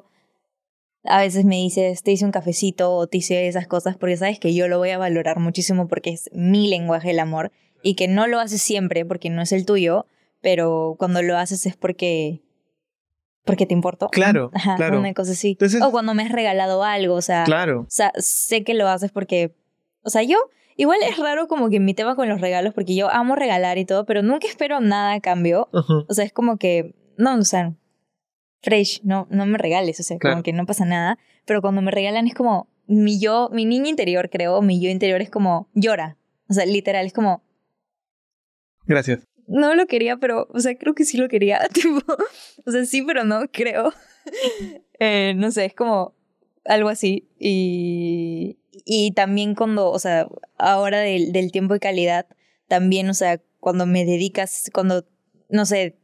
[SPEAKER 2] a veces me dices, te hice un cafecito o te hice esas cosas porque sabes que yo lo voy a valorar muchísimo porque es mi lenguaje del amor y que no lo haces siempre porque no es el tuyo, pero cuando lo haces es porque... porque te importó.
[SPEAKER 1] Claro,
[SPEAKER 2] Ajá,
[SPEAKER 1] claro.
[SPEAKER 2] una cosa así.
[SPEAKER 1] Entonces,
[SPEAKER 2] o cuando me has regalado algo, o sea,
[SPEAKER 1] claro.
[SPEAKER 2] o sea, sé que lo haces porque, o sea, yo, igual es raro como que mi tema con los regalos, porque yo amo regalar y todo, pero nunca espero nada a cambio.
[SPEAKER 1] Uh-huh.
[SPEAKER 2] O sea, es como que, no, o sea, fresh, no, no me regales, o sea,
[SPEAKER 1] claro.
[SPEAKER 2] como que no pasa nada. Pero cuando me regalan es como, mi yo, mi niño interior, creo, mi yo interior es como, llora. O sea, literal, es como...
[SPEAKER 1] Gracias.
[SPEAKER 2] No lo quería, pero, o sea, creo que sí lo quería, tipo, o sea, sí, pero no, creo. eh, no sé, es como algo así. Y, y también cuando, o sea, ahora del, del tiempo de calidad, también, o sea, cuando me dedicas, cuando, no sé,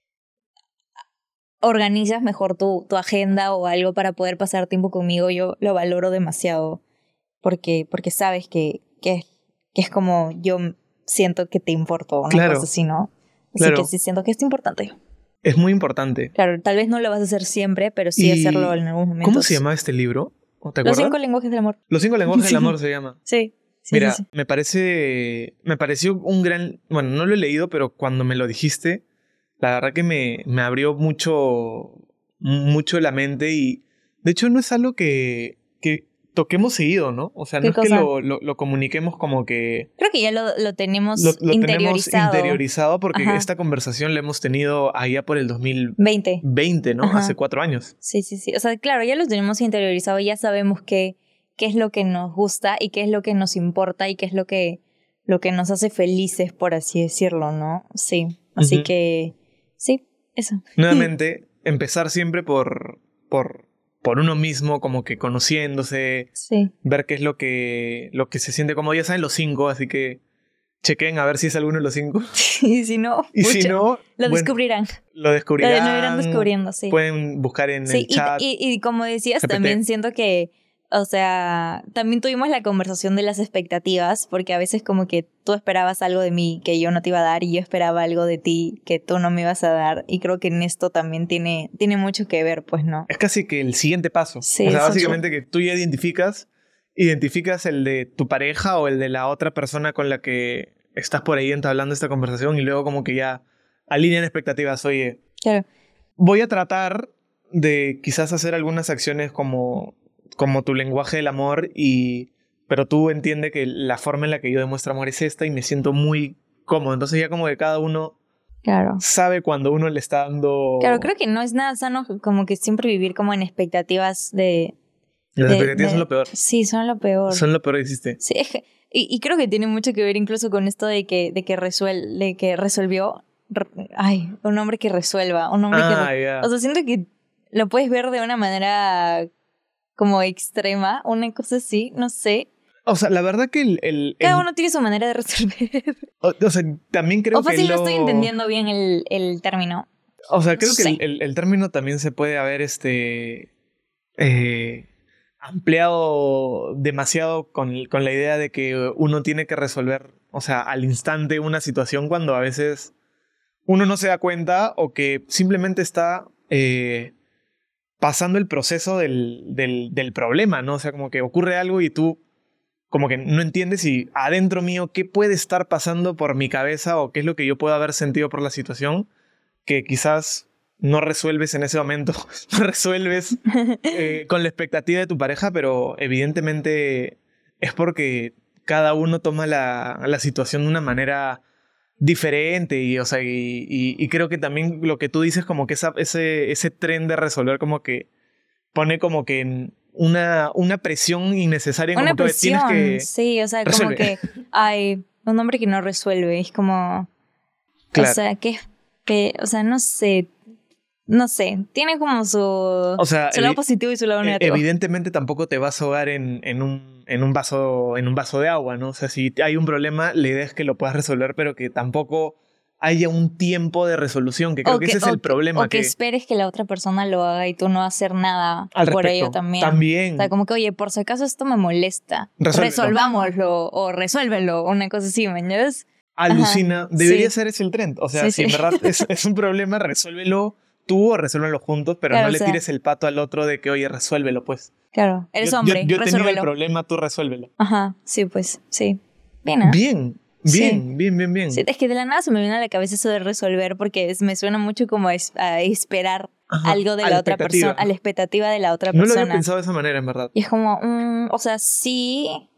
[SPEAKER 2] organizas mejor tu, tu agenda o algo para poder pasar tiempo conmigo, yo lo valoro demasiado, porque, porque sabes que, que, que es como yo... siento que te importó, una
[SPEAKER 1] claro,
[SPEAKER 2] cosa así, ¿no? Así
[SPEAKER 1] claro.
[SPEAKER 2] que sí siento que es importante.
[SPEAKER 1] Es muy importante.
[SPEAKER 2] Claro, tal vez no lo vas a hacer siempre, pero sí hacerlo en algún momento.
[SPEAKER 1] ¿Cómo se llamaba este libro? ¿Te acuerdas?
[SPEAKER 2] Los cinco lenguajes del amor.
[SPEAKER 1] Los cinco lenguajes
[SPEAKER 2] sí.
[SPEAKER 1] del amor se llama.
[SPEAKER 2] Sí. sí
[SPEAKER 1] Mira,
[SPEAKER 2] sí, sí.
[SPEAKER 1] me parece... Me pareció un gran... Bueno, no lo he leído, pero cuando me lo dijiste, la verdad que me, me abrió mucho... Mucho la mente y... De hecho, no es algo que... que toquemos seguido, ¿no? O sea, no es
[SPEAKER 2] cosa?
[SPEAKER 1] que lo, lo, lo comuniquemos como que...
[SPEAKER 2] Creo que ya lo, lo tenemos
[SPEAKER 1] lo, lo
[SPEAKER 2] interiorizado.
[SPEAKER 1] Tenemos interiorizado porque
[SPEAKER 2] Ajá.
[SPEAKER 1] esta conversación la hemos tenido allá por el dos mil
[SPEAKER 2] veinte.
[SPEAKER 1] veinte, ¿no?
[SPEAKER 2] Ajá.
[SPEAKER 1] Hace cuatro años.
[SPEAKER 2] Sí, sí, sí. O sea, claro, ya lo tenemos interiorizado, ya sabemos qué, qué es lo que nos gusta y qué es lo que nos importa y qué es lo que, lo que nos hace felices, por así decirlo, ¿no? Sí. Así uh-huh. que, sí, eso.
[SPEAKER 1] Nuevamente, empezar siempre por... por por uno mismo, como que conociéndose,
[SPEAKER 2] sí.
[SPEAKER 1] ver qué es lo que, lo que se siente como ya saben los cinco, así que chequen a ver si es alguno de los cinco.
[SPEAKER 2] y si no,
[SPEAKER 1] y
[SPEAKER 2] pucha,
[SPEAKER 1] si no,
[SPEAKER 2] lo
[SPEAKER 1] bueno,
[SPEAKER 2] descubrirán.
[SPEAKER 1] Lo descubrirán.
[SPEAKER 2] Lo irán descubriendo, sí.
[SPEAKER 1] Pueden buscar en
[SPEAKER 2] sí,
[SPEAKER 1] el chat.
[SPEAKER 2] Y, y, y como decías,
[SPEAKER 1] G P T.
[SPEAKER 2] También siento que o sea, también tuvimos la conversación de las expectativas, porque a veces como que tú esperabas algo de mí que yo no te iba a dar y yo esperaba algo de ti que tú no me ibas a dar, y creo que en esto también tiene, tiene mucho que ver, pues, ¿no?
[SPEAKER 1] Es casi que el siguiente paso.
[SPEAKER 2] Sí,
[SPEAKER 1] o sea,
[SPEAKER 2] eso
[SPEAKER 1] básicamente que tú ya identificas, identificas el de tu pareja o el de la otra persona con la que estás por ahí entablando esta conversación y luego como que ya alinean expectativas. Oye,
[SPEAKER 2] Claro.
[SPEAKER 1] voy a tratar de quizás hacer algunas acciones como, como tu lenguaje del amor, y, pero tú entiendes que la forma en la que yo demuestro amor es esta y me siento muy cómodo. Entonces ya como que cada uno
[SPEAKER 2] Claro.
[SPEAKER 1] sabe cuando uno le está dando...
[SPEAKER 2] Claro, creo que no es nada sano como que siempre vivir como en expectativas de...
[SPEAKER 1] Las
[SPEAKER 2] de-
[SPEAKER 1] expectativas
[SPEAKER 2] de-
[SPEAKER 1] son lo peor.
[SPEAKER 2] Sí, son lo peor.
[SPEAKER 1] Son lo peor que existe.
[SPEAKER 2] Sí, es que- y, y creo que tiene mucho que ver incluso con esto de que, de que, resuel, de que resolvió. Re- ay, un hombre que resuelva. Un hombre
[SPEAKER 1] Ah,
[SPEAKER 2] que. re-
[SPEAKER 1] ya.
[SPEAKER 2] O sea, siento que lo puedes ver de una manera como extrema, una cosa así, no sé.
[SPEAKER 1] O sea, la verdad que el... el-
[SPEAKER 2] Cada
[SPEAKER 1] el-
[SPEAKER 2] uno tiene su manera de resolver.
[SPEAKER 1] o, o sea, también creo
[SPEAKER 2] O fácil
[SPEAKER 1] que
[SPEAKER 2] no
[SPEAKER 1] lo...
[SPEAKER 2] estoy entendiendo bien el, el término.
[SPEAKER 1] O sea, creo
[SPEAKER 2] No
[SPEAKER 1] que
[SPEAKER 2] sé.
[SPEAKER 1] el, el- el término también se puede haber este eh, ampliado demasiado con, con la idea de que uno tiene que resolver, o sea, al instante una situación cuando a veces uno no se da cuenta o que simplemente está eh, pasando el proceso del, del, del problema, ¿no? O sea, como que ocurre algo y tú como que no entiendes y adentro mío qué puede estar pasando por mi cabeza o qué es lo que yo puedo haber sentido por la situación que quizás no resuelves en ese momento, no resuelves eh, con la expectativa de tu pareja, pero evidentemente es porque cada uno toma la, la situación de una manera diferente y, o sea, y, y- y creo que también lo que tú dices como que esa, ese, ese tren de resolver como que pone como que en una, una presión innecesaria en
[SPEAKER 2] Una
[SPEAKER 1] como que tienes
[SPEAKER 2] presión,
[SPEAKER 1] que...
[SPEAKER 2] sí, o sea,
[SPEAKER 1] resuelve.
[SPEAKER 2] como que hay un hombre que no resuelve, es como,
[SPEAKER 1] Claro.
[SPEAKER 2] o sea, que, que, o sea, no sé, no sé, tiene como su,
[SPEAKER 1] O sea,
[SPEAKER 2] su lado
[SPEAKER 1] evi-
[SPEAKER 2] positivo y su lado
[SPEAKER 1] Eh,
[SPEAKER 2] negativo.
[SPEAKER 1] evidentemente tampoco te vas a ahogar en, en, un, en, un vaso, en un vaso de agua, ¿no? O sea, si hay un problema, la idea es que lo puedas resolver, pero que tampoco haya un tiempo de resolución, que creo
[SPEAKER 2] O
[SPEAKER 1] que, ese es
[SPEAKER 2] o
[SPEAKER 1] el problema.
[SPEAKER 2] o que,
[SPEAKER 1] que
[SPEAKER 2] esperes que la otra persona lo haga y tú no hacer nada
[SPEAKER 1] al
[SPEAKER 2] por
[SPEAKER 1] respecto,
[SPEAKER 2] ello también.
[SPEAKER 1] También.
[SPEAKER 2] O sea, como que, oye, por si acaso esto me molesta,
[SPEAKER 1] Resuélvelo.
[SPEAKER 2] resolvámoslo o resuélvelo, una cosa así, ¿me entiendes?
[SPEAKER 1] Alucina,
[SPEAKER 2] Ajá,
[SPEAKER 1] debería
[SPEAKER 2] sí.
[SPEAKER 1] ser ese el trend. O sea,
[SPEAKER 2] Sí,
[SPEAKER 1] si en
[SPEAKER 2] sí.
[SPEAKER 1] verdad es, es un problema, resuélvelo tú o resuélvelo juntos, pero
[SPEAKER 2] Claro,
[SPEAKER 1] no
[SPEAKER 2] o
[SPEAKER 1] le
[SPEAKER 2] sea-
[SPEAKER 1] tires el pato al otro de que, oye, resuélvelo, pues.
[SPEAKER 2] Claro, eres
[SPEAKER 1] yo,
[SPEAKER 2] hombre,
[SPEAKER 1] yo, yo he tenido el
[SPEAKER 2] resuélvelo.
[SPEAKER 1] problema, tú resuélvelo.
[SPEAKER 2] Ajá, sí, pues, sí. Bien, ¿ah?
[SPEAKER 1] Bien,
[SPEAKER 2] Sí.
[SPEAKER 1] bien, bien, bien, bien.
[SPEAKER 2] Sí, es que de la nada se me viene a la cabeza eso de resolver porque es- me suena mucho como a, es- a esperar
[SPEAKER 1] Ajá,
[SPEAKER 2] algo de
[SPEAKER 1] a
[SPEAKER 2] la,
[SPEAKER 1] la
[SPEAKER 2] otra
[SPEAKER 1] expectativa.
[SPEAKER 2] persona, a la expectativa de la otra
[SPEAKER 1] No lo
[SPEAKER 2] persona.
[SPEAKER 1] había pensado de esa manera, en verdad.
[SPEAKER 2] Y es como, mm, o sea, sí,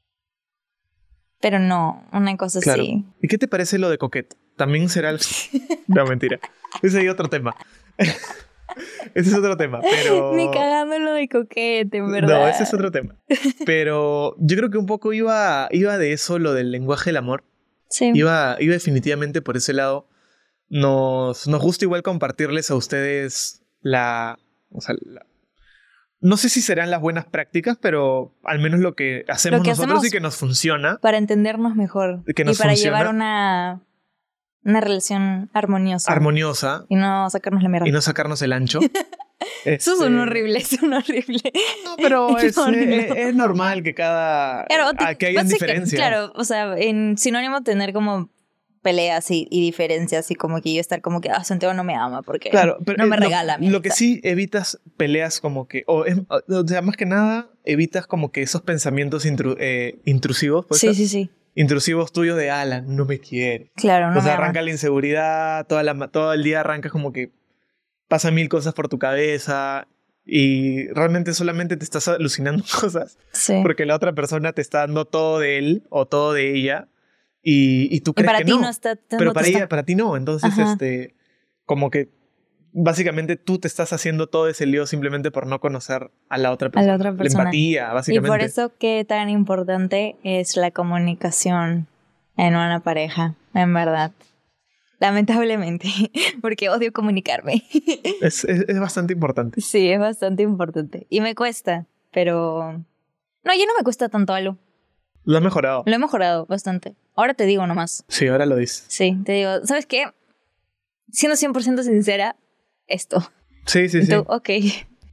[SPEAKER 2] pero no, una cosa
[SPEAKER 1] Claro.
[SPEAKER 2] así.
[SPEAKER 1] ¿Y qué te parece lo de Coquette? También será el... No, mentira. Ese es otro tema. Ese es otro tema, pero...
[SPEAKER 2] Ni cagando lo de coquete, en verdad.
[SPEAKER 1] No, ese es otro tema. Pero yo creo que un poco iba, iba de eso, lo del lenguaje del amor.
[SPEAKER 2] Sí.
[SPEAKER 1] Iba, iba definitivamente por ese lado. Nos, nos gusta igual compartirles a ustedes la... O sea, la- no sé si serán las buenas prácticas, pero al menos lo que hacemos
[SPEAKER 2] Lo que
[SPEAKER 1] nosotros
[SPEAKER 2] hacemos-
[SPEAKER 1] y que nos funciona.
[SPEAKER 2] Para entendernos mejor.
[SPEAKER 1] Que nos
[SPEAKER 2] y para
[SPEAKER 1] funciona.
[SPEAKER 2] llevar una, una relación armoniosa.
[SPEAKER 1] Armoniosa
[SPEAKER 2] y no sacarnos la mierda.
[SPEAKER 1] y no sacarnos el ancho.
[SPEAKER 2] Eso son
[SPEAKER 1] Este,
[SPEAKER 2] horribles, son horribles.
[SPEAKER 1] No, pero es,
[SPEAKER 2] No, no.
[SPEAKER 1] eh, es normal que cada...
[SPEAKER 2] Claro,
[SPEAKER 1] ah, que hayan
[SPEAKER 2] básica-
[SPEAKER 1] diferencias.
[SPEAKER 2] Claro, o sea, en sinónimo tener como peleas y, y diferencias y como que yo estar como que, ah, Santiago no me ama porque
[SPEAKER 1] Claro, pero
[SPEAKER 2] no
[SPEAKER 1] eh,
[SPEAKER 2] me
[SPEAKER 1] lo-
[SPEAKER 2] regala. mi
[SPEAKER 1] Lo que
[SPEAKER 2] amistad.
[SPEAKER 1] sí evitas peleas como que... O, es- o sea, más que nada, evitas como que esos pensamientos intru- eh, intrusivos. ¿puede
[SPEAKER 2] Sí,
[SPEAKER 1] ser?
[SPEAKER 2] sí, sí.
[SPEAKER 1] Intrusivos tuyos de, Alan, no me quiere.
[SPEAKER 2] Claro, no
[SPEAKER 1] o sea,
[SPEAKER 2] me ama.
[SPEAKER 1] arranca la inseguridad, toda la, ma- todo el día arrancas como que pasan mil cosas por tu cabeza y realmente solamente te estás alucinando cosas
[SPEAKER 2] Sí.
[SPEAKER 1] porque la otra persona te está dando todo de él o todo de ella y, y tú
[SPEAKER 2] Y
[SPEAKER 1] crees
[SPEAKER 2] para
[SPEAKER 1] que
[SPEAKER 2] ti
[SPEAKER 1] no.
[SPEAKER 2] no, está...
[SPEAKER 1] pero
[SPEAKER 2] no te
[SPEAKER 1] para
[SPEAKER 2] está-
[SPEAKER 1] ella, para ti no. Entonces,
[SPEAKER 2] Ajá.
[SPEAKER 1] este, como que básicamente tú te estás haciendo todo ese lío simplemente por no conocer a la otra
[SPEAKER 2] A
[SPEAKER 1] persona.
[SPEAKER 2] la otra persona.
[SPEAKER 1] empatía,
[SPEAKER 2] Y
[SPEAKER 1] básicamente.
[SPEAKER 2] por eso qué tan importante es la comunicación en una pareja, en verdad. Lamentablemente, porque odio comunicarme.
[SPEAKER 1] Es, es, es bastante importante.
[SPEAKER 2] Sí, es bastante importante. Y me cuesta, pero... No, ya no me cuesta tanto algo.
[SPEAKER 1] Lo has mejorado.
[SPEAKER 2] Lo he mejorado bastante. Ahora te digo nomás.
[SPEAKER 1] Sí, ahora lo dices.
[SPEAKER 2] Sí, te digo, ¿sabes qué? Siendo cien por ciento sincera, esto.
[SPEAKER 1] Sí, sí,
[SPEAKER 2] Y
[SPEAKER 1] sí.
[SPEAKER 2] tú, ok.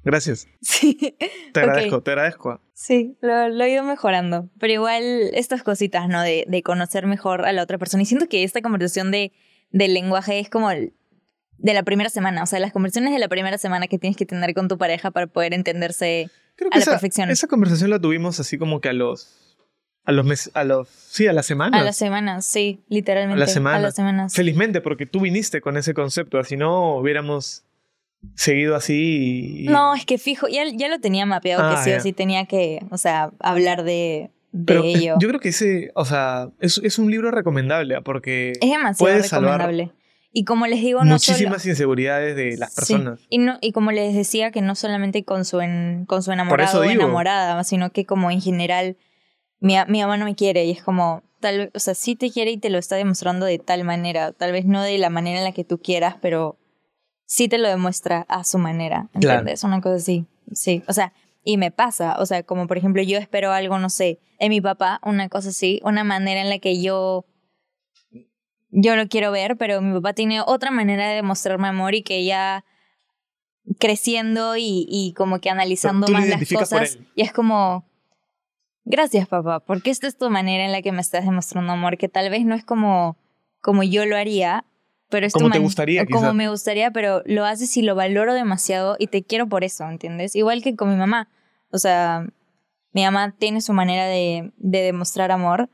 [SPEAKER 1] Gracias.
[SPEAKER 2] Sí.
[SPEAKER 1] Te
[SPEAKER 2] Ok.
[SPEAKER 1] agradezco, te agradezco.
[SPEAKER 2] Sí, lo, lo he ido mejorando. Pero igual estas cositas, ¿no? De, de conocer mejor a la otra persona. Y siento que esta conversación de, del lenguaje es como el- de la primera semana. O sea, las conversaciones de la primera semana que tienes que tener con tu pareja para poder entenderse
[SPEAKER 1] Creo
[SPEAKER 2] a
[SPEAKER 1] que
[SPEAKER 2] la
[SPEAKER 1] esa,
[SPEAKER 2] perfección.
[SPEAKER 1] esa conversación la tuvimos así como que a los... A los meses... A los... Sí, a las semanas.
[SPEAKER 2] A las semanas, sí,
[SPEAKER 1] A
[SPEAKER 2] literalmente.
[SPEAKER 1] las
[SPEAKER 2] A
[SPEAKER 1] semanas.
[SPEAKER 2] las semanas.
[SPEAKER 1] Felizmente, porque tú viniste con ese concepto. Así no hubiéramos seguido así y...
[SPEAKER 2] No, es que fijo, ya, ya lo tenía mapeado que
[SPEAKER 1] Ah,
[SPEAKER 2] sí o
[SPEAKER 1] ya.
[SPEAKER 2] sí tenía que, o sea, hablar de, de
[SPEAKER 1] Pero es-
[SPEAKER 2] ello.
[SPEAKER 1] yo creo que ese... O sea, es, es un libro recomendable, ¿ah? Porque
[SPEAKER 2] Es demasiado
[SPEAKER 1] puede salvar
[SPEAKER 2] recomendable. Y como les digo, no solo...
[SPEAKER 1] muchísimas inseguridades de las
[SPEAKER 2] Sí,
[SPEAKER 1] personas.
[SPEAKER 2] y, no, y como les decía, que no solamente con su, en- con su
[SPEAKER 1] Por
[SPEAKER 2] enamorado
[SPEAKER 1] eso
[SPEAKER 2] o
[SPEAKER 1] digo.
[SPEAKER 2] enamorada, sino que como en general, mi, a- mi mamá no me quiere y es como, tal, o sea, sí te quiere y te lo está demostrando de tal manera, tal vez no de la manera en la que tú quieras, pero sí te lo demuestra a su manera,
[SPEAKER 1] Claro.
[SPEAKER 2] ¿entiendes? Una cosa así, sí, o sea, y me pasa, o sea, como por ejemplo yo espero algo, no sé, en mi papá, una cosa así, una manera en la que yo... Yo lo quiero ver, pero mi papá tiene otra manera de demostrarme amor y que ya creciendo y, y como que analizando
[SPEAKER 1] Tú lo
[SPEAKER 2] más las
[SPEAKER 1] identificas por
[SPEAKER 2] cosas.
[SPEAKER 1] él.
[SPEAKER 2] Y es como, gracias papá, porque esta es tu manera en la que me estás demostrando amor, que tal vez no es como, como yo lo haría, pero es tu
[SPEAKER 1] Como te
[SPEAKER 2] man-
[SPEAKER 1] gustaría,
[SPEAKER 2] o como
[SPEAKER 1] quizás.
[SPEAKER 2] me gustaría, pero lo haces y lo valoro demasiado y te quiero por eso, ¿entiendes? Igual que con mi mamá. O sea, mi mamá tiene su manera de, de demostrar amor.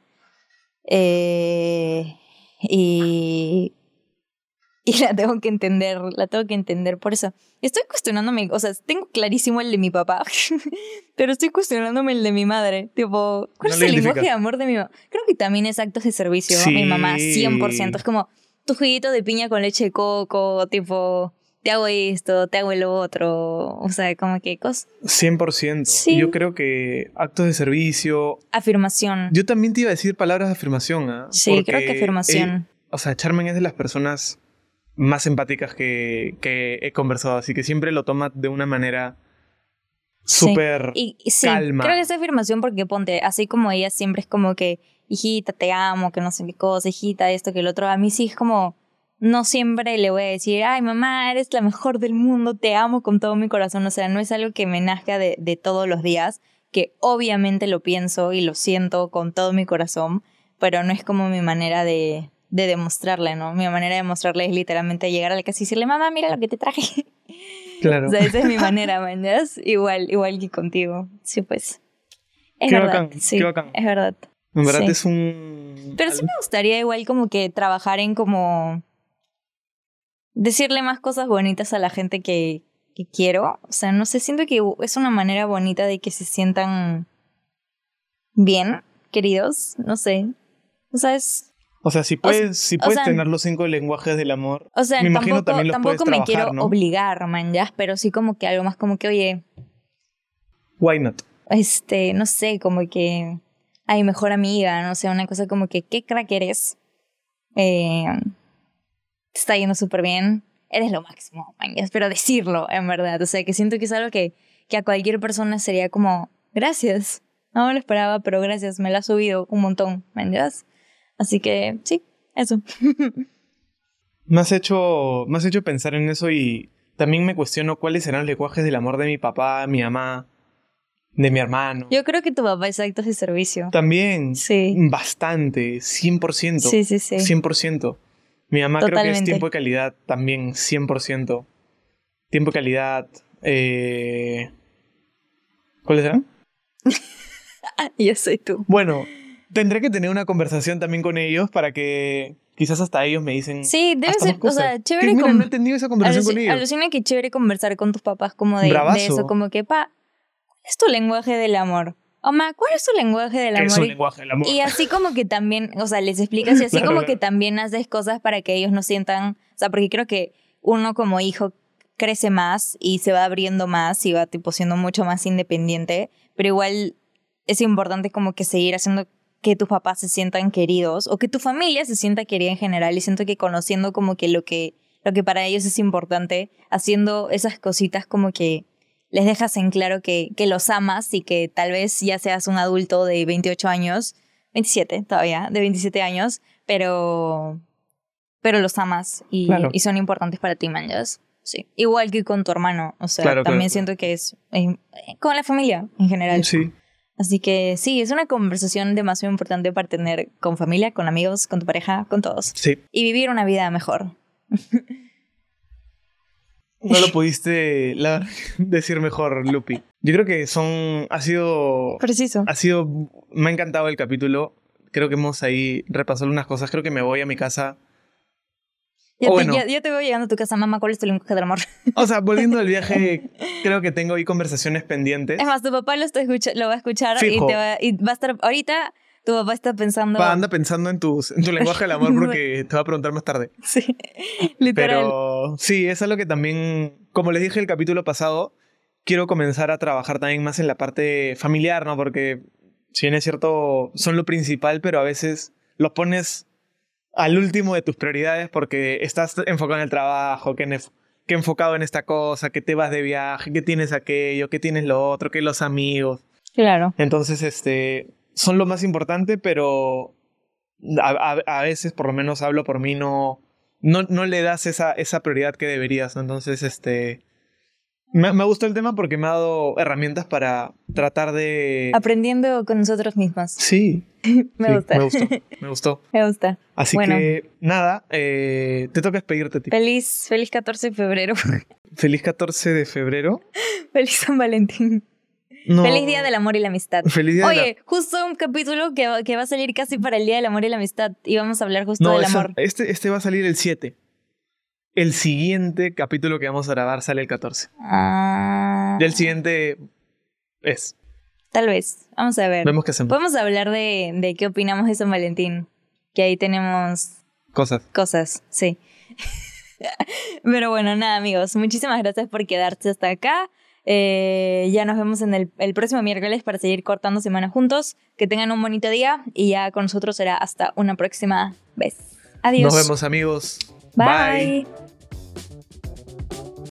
[SPEAKER 2] Eh, y, y la tengo que entender, la tengo que entender por eso. Estoy cuestionándome, o sea, tengo clarísimo el de mi papá, pero estoy cuestionándome el de mi madre. Tipo, ¿cuál
[SPEAKER 1] No
[SPEAKER 2] es
[SPEAKER 1] lo
[SPEAKER 2] el lenguaje
[SPEAKER 1] identificas.
[SPEAKER 2] de amor de mi mamá? Creo que también es actos de servicio,
[SPEAKER 1] Sí.
[SPEAKER 2] mi mamá, cien por ciento. Es como tu juguito de piña con leche de coco, tipo, te hago esto, te hago el otro. O sea, como que cosas.
[SPEAKER 1] cien por ciento.
[SPEAKER 2] Sí.
[SPEAKER 1] Yo creo que actos de servicio...
[SPEAKER 2] Afirmación.
[SPEAKER 1] Yo también te iba a decir palabras de afirmación, ¿ah?
[SPEAKER 2] Sí,
[SPEAKER 1] Porque
[SPEAKER 2] creo que afirmación.
[SPEAKER 1] él- o sea, Charmen es de las personas más empáticas que, que he conversado, así que siempre lo toma de una manera súper
[SPEAKER 2] Sí. Y, y sí,
[SPEAKER 1] calma.
[SPEAKER 2] creo que esa afirmación porque ponte, así como ella siempre es como que, hijita, te amo, que no sé qué cosa, hijita, esto, que el otro, a mí sí es como, no siempre le voy a decir, ay mamá, eres la mejor del mundo, te amo con todo mi corazón, o sea, no es algo que me nazca de, de todos los días, que obviamente lo pienso y lo siento con todo mi corazón, pero no es como mi manera de, de demostrarle, ¿no? Mi manera de demostrarle es literalmente llegar a la casa y decirle, mamá, mira lo que te traje.
[SPEAKER 1] Claro.
[SPEAKER 2] O sea, esa es mi manera, ¿mañas? Igual, igual que contigo. Sí, pues. Es
[SPEAKER 1] Qué
[SPEAKER 2] verdad.
[SPEAKER 1] bacán,
[SPEAKER 2] sí,
[SPEAKER 1] qué bacán.
[SPEAKER 2] es verdad.
[SPEAKER 1] En verdad
[SPEAKER 2] Sí.
[SPEAKER 1] es un...
[SPEAKER 2] Pero sí me gustaría igual como que trabajar en como decirle más cosas bonitas a la gente que, que quiero. O sea, no sé, siento que es una manera bonita de que se sientan bien, queridos. No sé. O sea, es...
[SPEAKER 1] O sea, si
[SPEAKER 2] O sea-
[SPEAKER 1] puedes, si
[SPEAKER 2] o
[SPEAKER 1] puedes
[SPEAKER 2] sea-
[SPEAKER 1] tener los cinco lenguajes del amor,
[SPEAKER 2] O sea,
[SPEAKER 1] me imagino
[SPEAKER 2] tampoco,
[SPEAKER 1] también los puedes
[SPEAKER 2] tampoco me
[SPEAKER 1] trabajar,
[SPEAKER 2] quiero
[SPEAKER 1] ¿no?
[SPEAKER 2] obligar, man, ya, pero sí como que algo más como que, oye,
[SPEAKER 1] Why not?
[SPEAKER 2] este, no sé, como que, ay, mejor amiga, no sé, una cosa como que, qué crack eres, eh, te está yendo súper bien, eres lo máximo, man, ya, pero decirlo, en verdad, o sea, que siento que es algo que, que a cualquier persona sería como, gracias, no me lo esperaba, pero gracias, me lo has subido un montón, man, ya. Así que, sí, eso.
[SPEAKER 1] Me has hecho, me has hecho pensar en eso y también me cuestiono cuáles serán los lenguajes del amor de mi papá, mi mamá, de mi hermano.
[SPEAKER 2] Yo creo que tu papá es actos de servicio.
[SPEAKER 1] También,
[SPEAKER 2] Sí.
[SPEAKER 1] bastante, cien por ciento.
[SPEAKER 2] Sí, sí, sí.
[SPEAKER 1] cien por ciento. Mi mamá creo que es
[SPEAKER 2] Totalmente.
[SPEAKER 1] tiempo de calidad también, cien por ciento. Tiempo de calidad. Eh... ¿Cuáles serán?
[SPEAKER 2] Yo soy tú.
[SPEAKER 1] Bueno, tendré que tener una conversación también con ellos para que quizás hasta ellos me dicen.
[SPEAKER 2] Sí, debe
[SPEAKER 1] hasta
[SPEAKER 2] ser,
[SPEAKER 1] más cosas.
[SPEAKER 2] o sea, chévere
[SPEAKER 1] Que, mira,
[SPEAKER 2] con-
[SPEAKER 1] no he tenido esa conversación
[SPEAKER 2] Aluci-
[SPEAKER 1] con ellos.
[SPEAKER 2] Alucina que chévere conversar con tus papás como de, de
[SPEAKER 1] Bravazo.
[SPEAKER 2] eso, como que, pa, ¿cuál es tu lenguaje del amor? Oma, ¿cuál es tu lenguaje del
[SPEAKER 1] Que es
[SPEAKER 2] amor?
[SPEAKER 1] un
[SPEAKER 2] Y-
[SPEAKER 1] lenguaje del amor.
[SPEAKER 2] Y así como que también, o sea, les explicas y así
[SPEAKER 1] Claro,
[SPEAKER 2] como
[SPEAKER 1] claro.
[SPEAKER 2] que también haces cosas para que ellos no sientan, o sea, porque creo que uno como hijo crece más y se va abriendo más y va tipo siendo mucho más independiente, pero igual es importante como que seguir haciendo que tus papás se sientan queridos o que tu familia se sienta querida en general y siento que conociendo como que lo que, lo que para ellos es importante, haciendo esas cositas como que les dejas en claro que, que los amas y que tal vez ya seas un adulto de veintiocho años, veintisiete todavía, de veintisiete años, pero, pero los amas y,
[SPEAKER 1] Claro.
[SPEAKER 2] y son importantes para ti, manjas. sí. Igual que con tu hermano. O sea,
[SPEAKER 1] Claro,
[SPEAKER 2] también
[SPEAKER 1] claro.
[SPEAKER 2] siento que es eh, con la familia en general.
[SPEAKER 1] Sí.
[SPEAKER 2] Así que sí, es una conversación demasiado importante para tener con familia, con amigos, con tu pareja, con todos.
[SPEAKER 1] Sí.
[SPEAKER 2] Y vivir una vida mejor.
[SPEAKER 1] No lo pudiste la, decir mejor, Lupi. Yo creo que son... Ha sido...
[SPEAKER 2] Preciso.
[SPEAKER 1] Ha sido... Me ha encantado el capítulo. Creo que hemos ahí repasado unas cosas. Creo que me voy a mi casa.
[SPEAKER 2] Ya,
[SPEAKER 1] O
[SPEAKER 2] te,
[SPEAKER 1] bueno.
[SPEAKER 2] ya, ya te veo llegando a tu casa, mamá, ¿cuál es tu lenguaje del amor?
[SPEAKER 1] O sea, volviendo al viaje, creo que tengo ahí conversaciones pendientes.
[SPEAKER 2] Es más, tu papá lo, está escucha- lo va a escuchar y,
[SPEAKER 1] Fijo.
[SPEAKER 2] te va, y va a estar... Ahorita tu papá está pensando...
[SPEAKER 1] Pa, anda pensando en, tus, en tu lenguaje del amor porque te va a preguntar más tarde.
[SPEAKER 2] Sí, literal.
[SPEAKER 1] Pero sí, es algo que también, como les dije el capítulo pasado, quiero comenzar a trabajar también más en la parte familiar, ¿no? Porque si bien es cierto, son lo principal, pero a veces los pones al último de tus prioridades porque estás enfocado en el trabajo, que, en, que enfocado en esta cosa, que te vas de viaje, que tienes aquello, que tienes lo otro, que los amigos.
[SPEAKER 2] Claro.
[SPEAKER 1] Entonces, este, son lo más importante, pero a, a, a veces, por lo menos hablo por mí, no, no, no le das esa, esa prioridad que deberías. Entonces, este, me, me gustó el tema porque me ha dado herramientas para tratar de...
[SPEAKER 2] Aprendiendo con nosotros mismos.
[SPEAKER 1] Sí.
[SPEAKER 2] Me
[SPEAKER 1] sí,
[SPEAKER 2] gusta.
[SPEAKER 1] Me gustó, me gustó.
[SPEAKER 2] Me gusta.
[SPEAKER 1] Así
[SPEAKER 2] Bueno.
[SPEAKER 1] que, nada, eh, te toca despedirte, tío.
[SPEAKER 2] Feliz, feliz catorce de febrero.
[SPEAKER 1] Feliz catorce de febrero.
[SPEAKER 2] Feliz San Valentín.
[SPEAKER 1] No.
[SPEAKER 2] Feliz Día del Amor y la Amistad.
[SPEAKER 1] Feliz día de la-
[SPEAKER 2] Oye, justo un capítulo que, va- que va a salir casi para el Día del Amor y la Amistad. Y vamos a hablar justo
[SPEAKER 1] No,
[SPEAKER 2] del
[SPEAKER 1] esa-
[SPEAKER 2] amor.
[SPEAKER 1] este, este va a salir el siete. El siguiente capítulo que vamos a grabar sale el catorce.
[SPEAKER 2] Ah,
[SPEAKER 1] Y el siguiente es.
[SPEAKER 2] tal vez. Vamos a ver.
[SPEAKER 1] Vemos qué hacemos.
[SPEAKER 2] Podemos hablar de, de qué opinamos de San Valentín. Que ahí tenemos
[SPEAKER 1] Cosas.
[SPEAKER 2] cosas, sí. Pero bueno, nada, amigos. Muchísimas gracias por quedarse hasta acá. Eh, ya nos vemos en el, el próximo miércoles para seguir cortando semana juntos. Que tengan un bonito día y ya con nosotros será hasta una próxima vez. Adiós.
[SPEAKER 1] Nos vemos, amigos.
[SPEAKER 2] Bye.